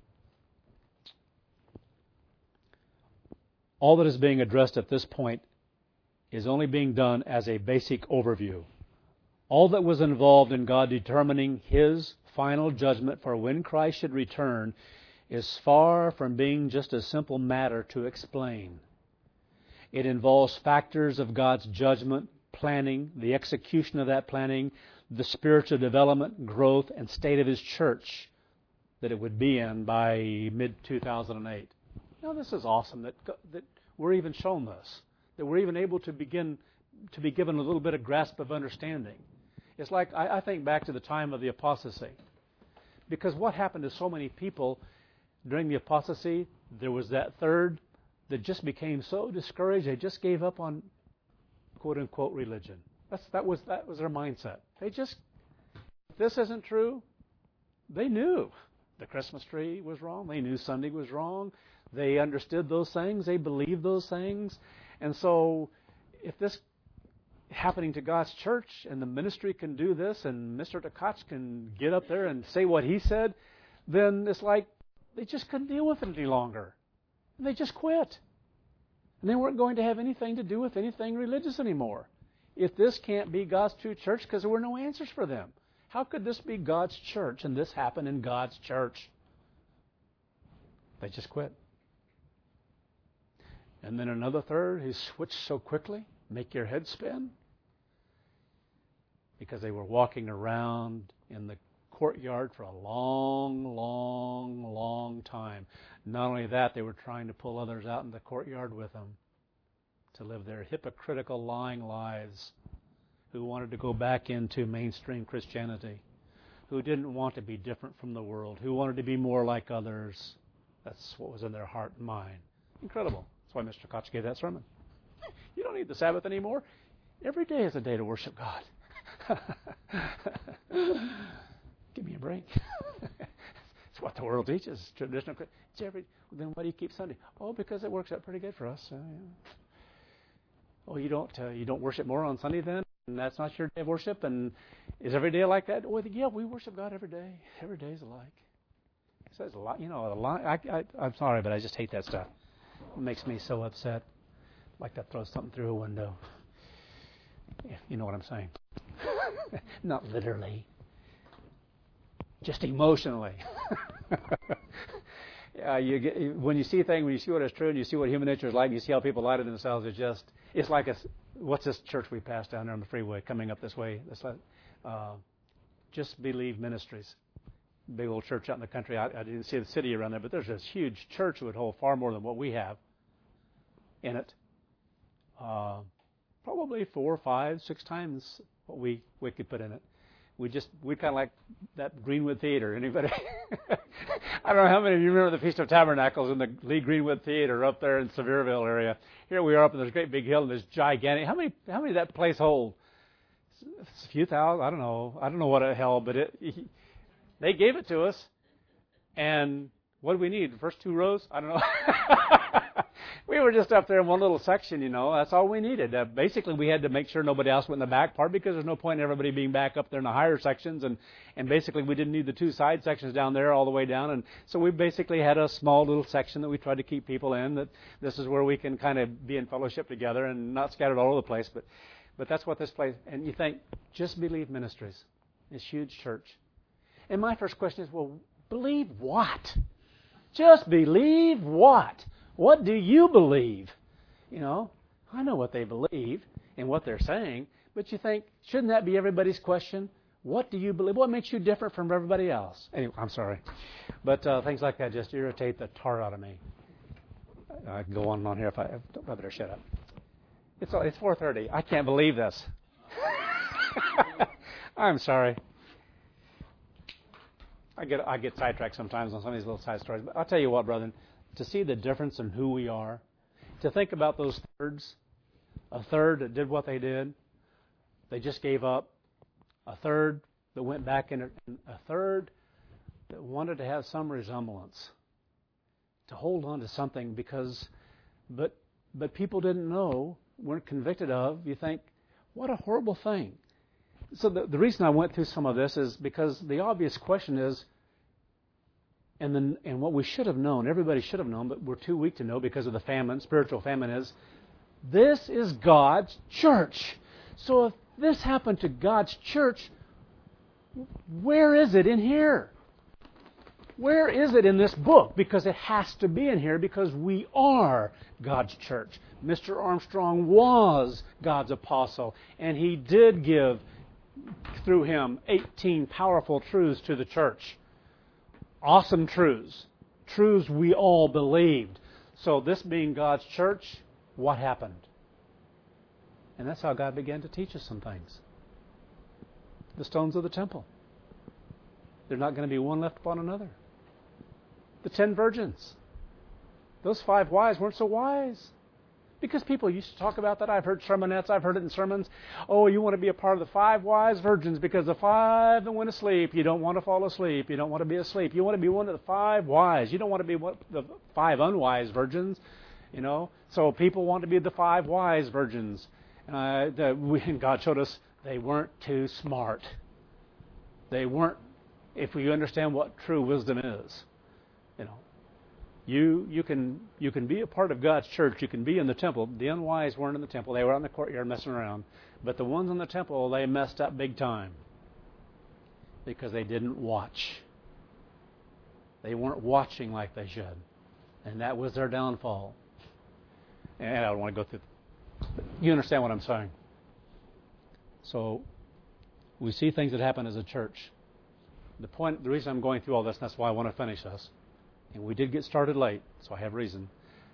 All that is being addressed at this point is only being done as a basic overview. All that was involved in God determining His final judgment for when Christ should return is far from being just a simple matter to explain. It involves factors of God's judgment, planning, the execution of that planning, the spiritual development, growth, and state of His church that it would be in by mid two thousand eight. Now, this is awesome that that we're even shown this, that we're even able to begin to be given a little bit of grasp of understanding. It's like, I, I think back to the time of the apostasy. Because what happened to so many people during the apostasy, there was that third that just became so discouraged, they just gave up on quote-unquote religion. That's, that was that was their mindset. They just, if this isn't true, they knew the Christmas tree was wrong. They knew Sunday was wrong. They understood those things. They believed those things. And so if this happening to God's church and the ministry can do this and Mister Tkach can get up there and say what he said, then it's like they just couldn't deal with it any longer. And they just quit. And they weren't going to have anything to do with anything religious anymore. If this can't be God's true church, because there were no answers for them. How could this be God's church and this happen in God's church? They just quit. And then another third, he switched so quickly, make your head spin. Because they were walking around in the courtyard for a long, long, long time. Not only that, they were trying to pull others out in the courtyard with them to live their hypocritical, lying lives, who wanted to go back into mainstream Christianity, who didn't want to be different from the world, who wanted to be more like others. That's what was in their heart and mind. Incredible. That's why Mister Koch gave that sermon. You don't need the Sabbath anymore. Every day is a day to worship God. Give me a break. It's what the world teaches. Traditional. It's every, then why do you keep Sunday? Oh, because it works out pretty good for us. Uh, yeah. Oh, you don't uh, you don't worship more on Sunday then? And that's not your day of worship? And is every day like that? Well, yeah, we worship God every day. Every day is alike. It says a lot. You know, a lot. I, I, I'm sorry, but I just hate that stuff. It makes me so upset. Like to throw something through a window. Yeah, you know what I'm saying. Not literally. Just emotionally. Yeah, you get, when you see things, when you see what is true, and you see what human nature is like, and you see how people lie to themselves, it's just, it's like a, what's this church we passed down there on the freeway coming up this way? It's like, uh, Just Believe Ministries. Big old church out in the country. I, I didn't see the city around there, but there's this huge church that would hold far more than what we have in it. Uh, probably four, five, six times what we, we could put in it. We just, we kind of like that Greenwood Theater. Anybody? I don't know how many of you remember the Feast of Tabernacles in the Lee Greenwood Theater up there in Sevierville area. Here we are up in this great big hill and this gigantic, how many, how many did that place hold? It's a few thousand, I don't know. I don't know what it held, but it, he, they gave it to us. And what do we need? The first two rows? I don't know. We were just up there in one little section, you know. That's all we needed. Uh, basically, we had to make sure nobody else went in the back part because there's no point in everybody being back up there in the higher sections. And, and basically, we didn't need the two side sections down there all the way down. And so we basically had a small little section that we tried to keep people in. That this is where we can kind of be in fellowship together and not scattered all over the place. But, but that's what this place. And you think, Just Believe Ministries, this huge church. And my first question is, well, believe what? Just believe what? What do you believe? You know, I know what they believe and what they're saying, but you think, shouldn't that be everybody's question? What do you believe? What makes you different from everybody else? Anyway, I'm sorry. But uh, things like that just irritate the tar out of me. I can go on and on here if I, I better shut up. It's, it's four thirty. I can't believe this. I'm sorry. I get I get sidetracked sometimes on some of these little side stories. But I'll tell you what, brethren. To see the difference in who we are, to think about those thirds, a third that did what they did, they just gave up, a third that went back in, a third that wanted to have some resemblance, to hold on to something because, but but people didn't know, weren't convicted of. You think, what a horrible thing. So the, the reason I went through some of this is because the obvious question is, And then, and what we should have known, everybody should have known, but we're too weak to know because of the famine, spiritual famine is, this is God's church. So if this happened to God's church, where is it in here? Where is it in this book? Because it has to be in here because we are God's church. Mister Armstrong was God's apostle, and he did give, through him, eighteen powerful truths to the church. Awesome truths. Truths we all believed. So this being God's church, what happened? And that's how God began to teach us some things. The stones of the temple. There's not going to be one left upon another. The ten virgins. Those five wise weren't so wise. Because people used to talk about that. I've heard sermonettes. I've heard it in sermons. Oh, you want to be a part of the five wise virgins because the five that went asleep. You don't want to fall asleep. You don't want to be asleep. You want to be one of the five wise. You don't want to be one of the five unwise virgins. You know. So people want to be the five wise virgins. Uh, the, we, and God showed us they weren't too smart. They weren't. If we understand what true wisdom is, you know. You you can you can be a part of God's church. You can be in the temple. The unwise weren't in the temple. They were out in the courtyard messing around. But the ones in the temple, they messed up big time because they didn't watch. They weren't watching like they should. And that was their downfall. And I don't want to go through. You understand what I'm saying. So we see things that happen as a church. The point, the reason I'm going through all this, and that's why I want to finish this, and we did get started late, so I have reason,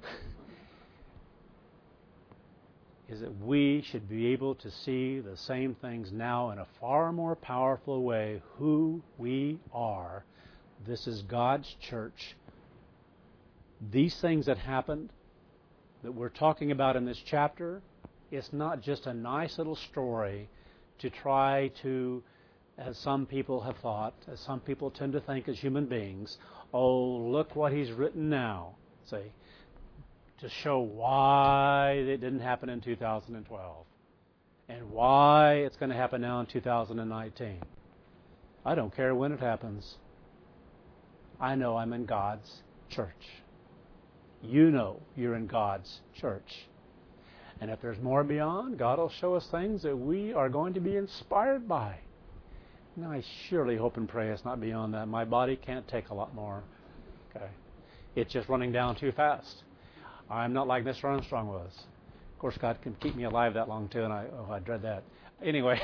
is that we should be able to see the same things now in a far more powerful way, who we are. This is God's church. These things that happened, that we're talking about in this chapter, it's not just a nice little story to try to, as some people have thought, as some people tend to think as human beings, oh, look what he's written now, see, to show why it didn't happen in two thousand twelve and why it's going to happen now in two thousand nineteen. I don't care when it happens. I know I'm in God's church. You know you're in God's church. And if there's more beyond, God will show us things that we are going to be inspired by. Now, I surely hope and pray it's not beyond that. My body can't take a lot more. Okay, it's just running down too fast. I'm not like Mister Armstrong was. Of course, God can keep me alive that long too, and I oh, I dread that. Anyway,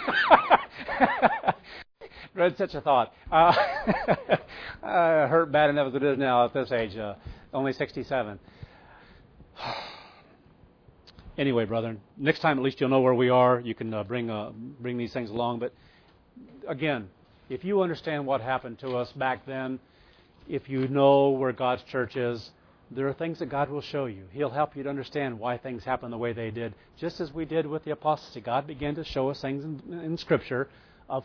dread such a thought. Uh, I hurt bad enough as it is now at this age, uh, only sixty-seven. Anyway, brethren, next time at least you'll know where we are. You can uh, bring uh, bring these things along, but. Again, if you understand what happened to us back then, if you know where God's church is, there are things that God will show you. He'll help you to understand why things happen the way they did, just as we did with the apostasy. God began to show us things in, in Scripture of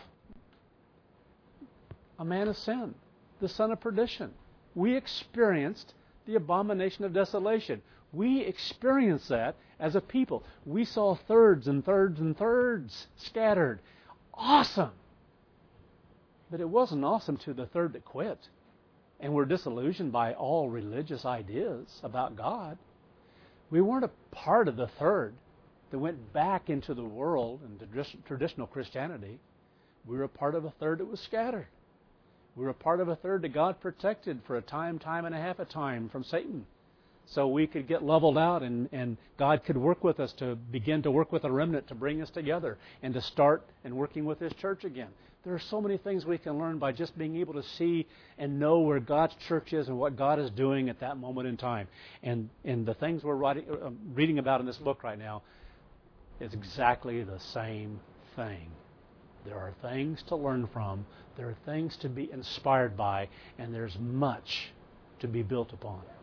a man of sin, the son of perdition. We experienced the abomination of desolation. We experienced that as a people. We saw thirds and thirds and thirds scattered. Awesome! But it wasn't awesome to the third that quit and were disillusioned by all religious ideas about God. We weren't a part of the third that went back into the world and traditional Christianity. We were a part of a third that was scattered. We were a part of a third that God protected for a time, time and a half a time from Satan. So we could get leveled out and, and God could work with us to begin to work with a remnant to bring us together and to start and working with His church again. There are so many things we can learn by just being able to see and know where God's church is and what God is doing at that moment in time. And, and the things we're writing, uh, reading about in this book right now is exactly the same thing. There are things to learn from. There are things to be inspired by. And there's much to be built upon.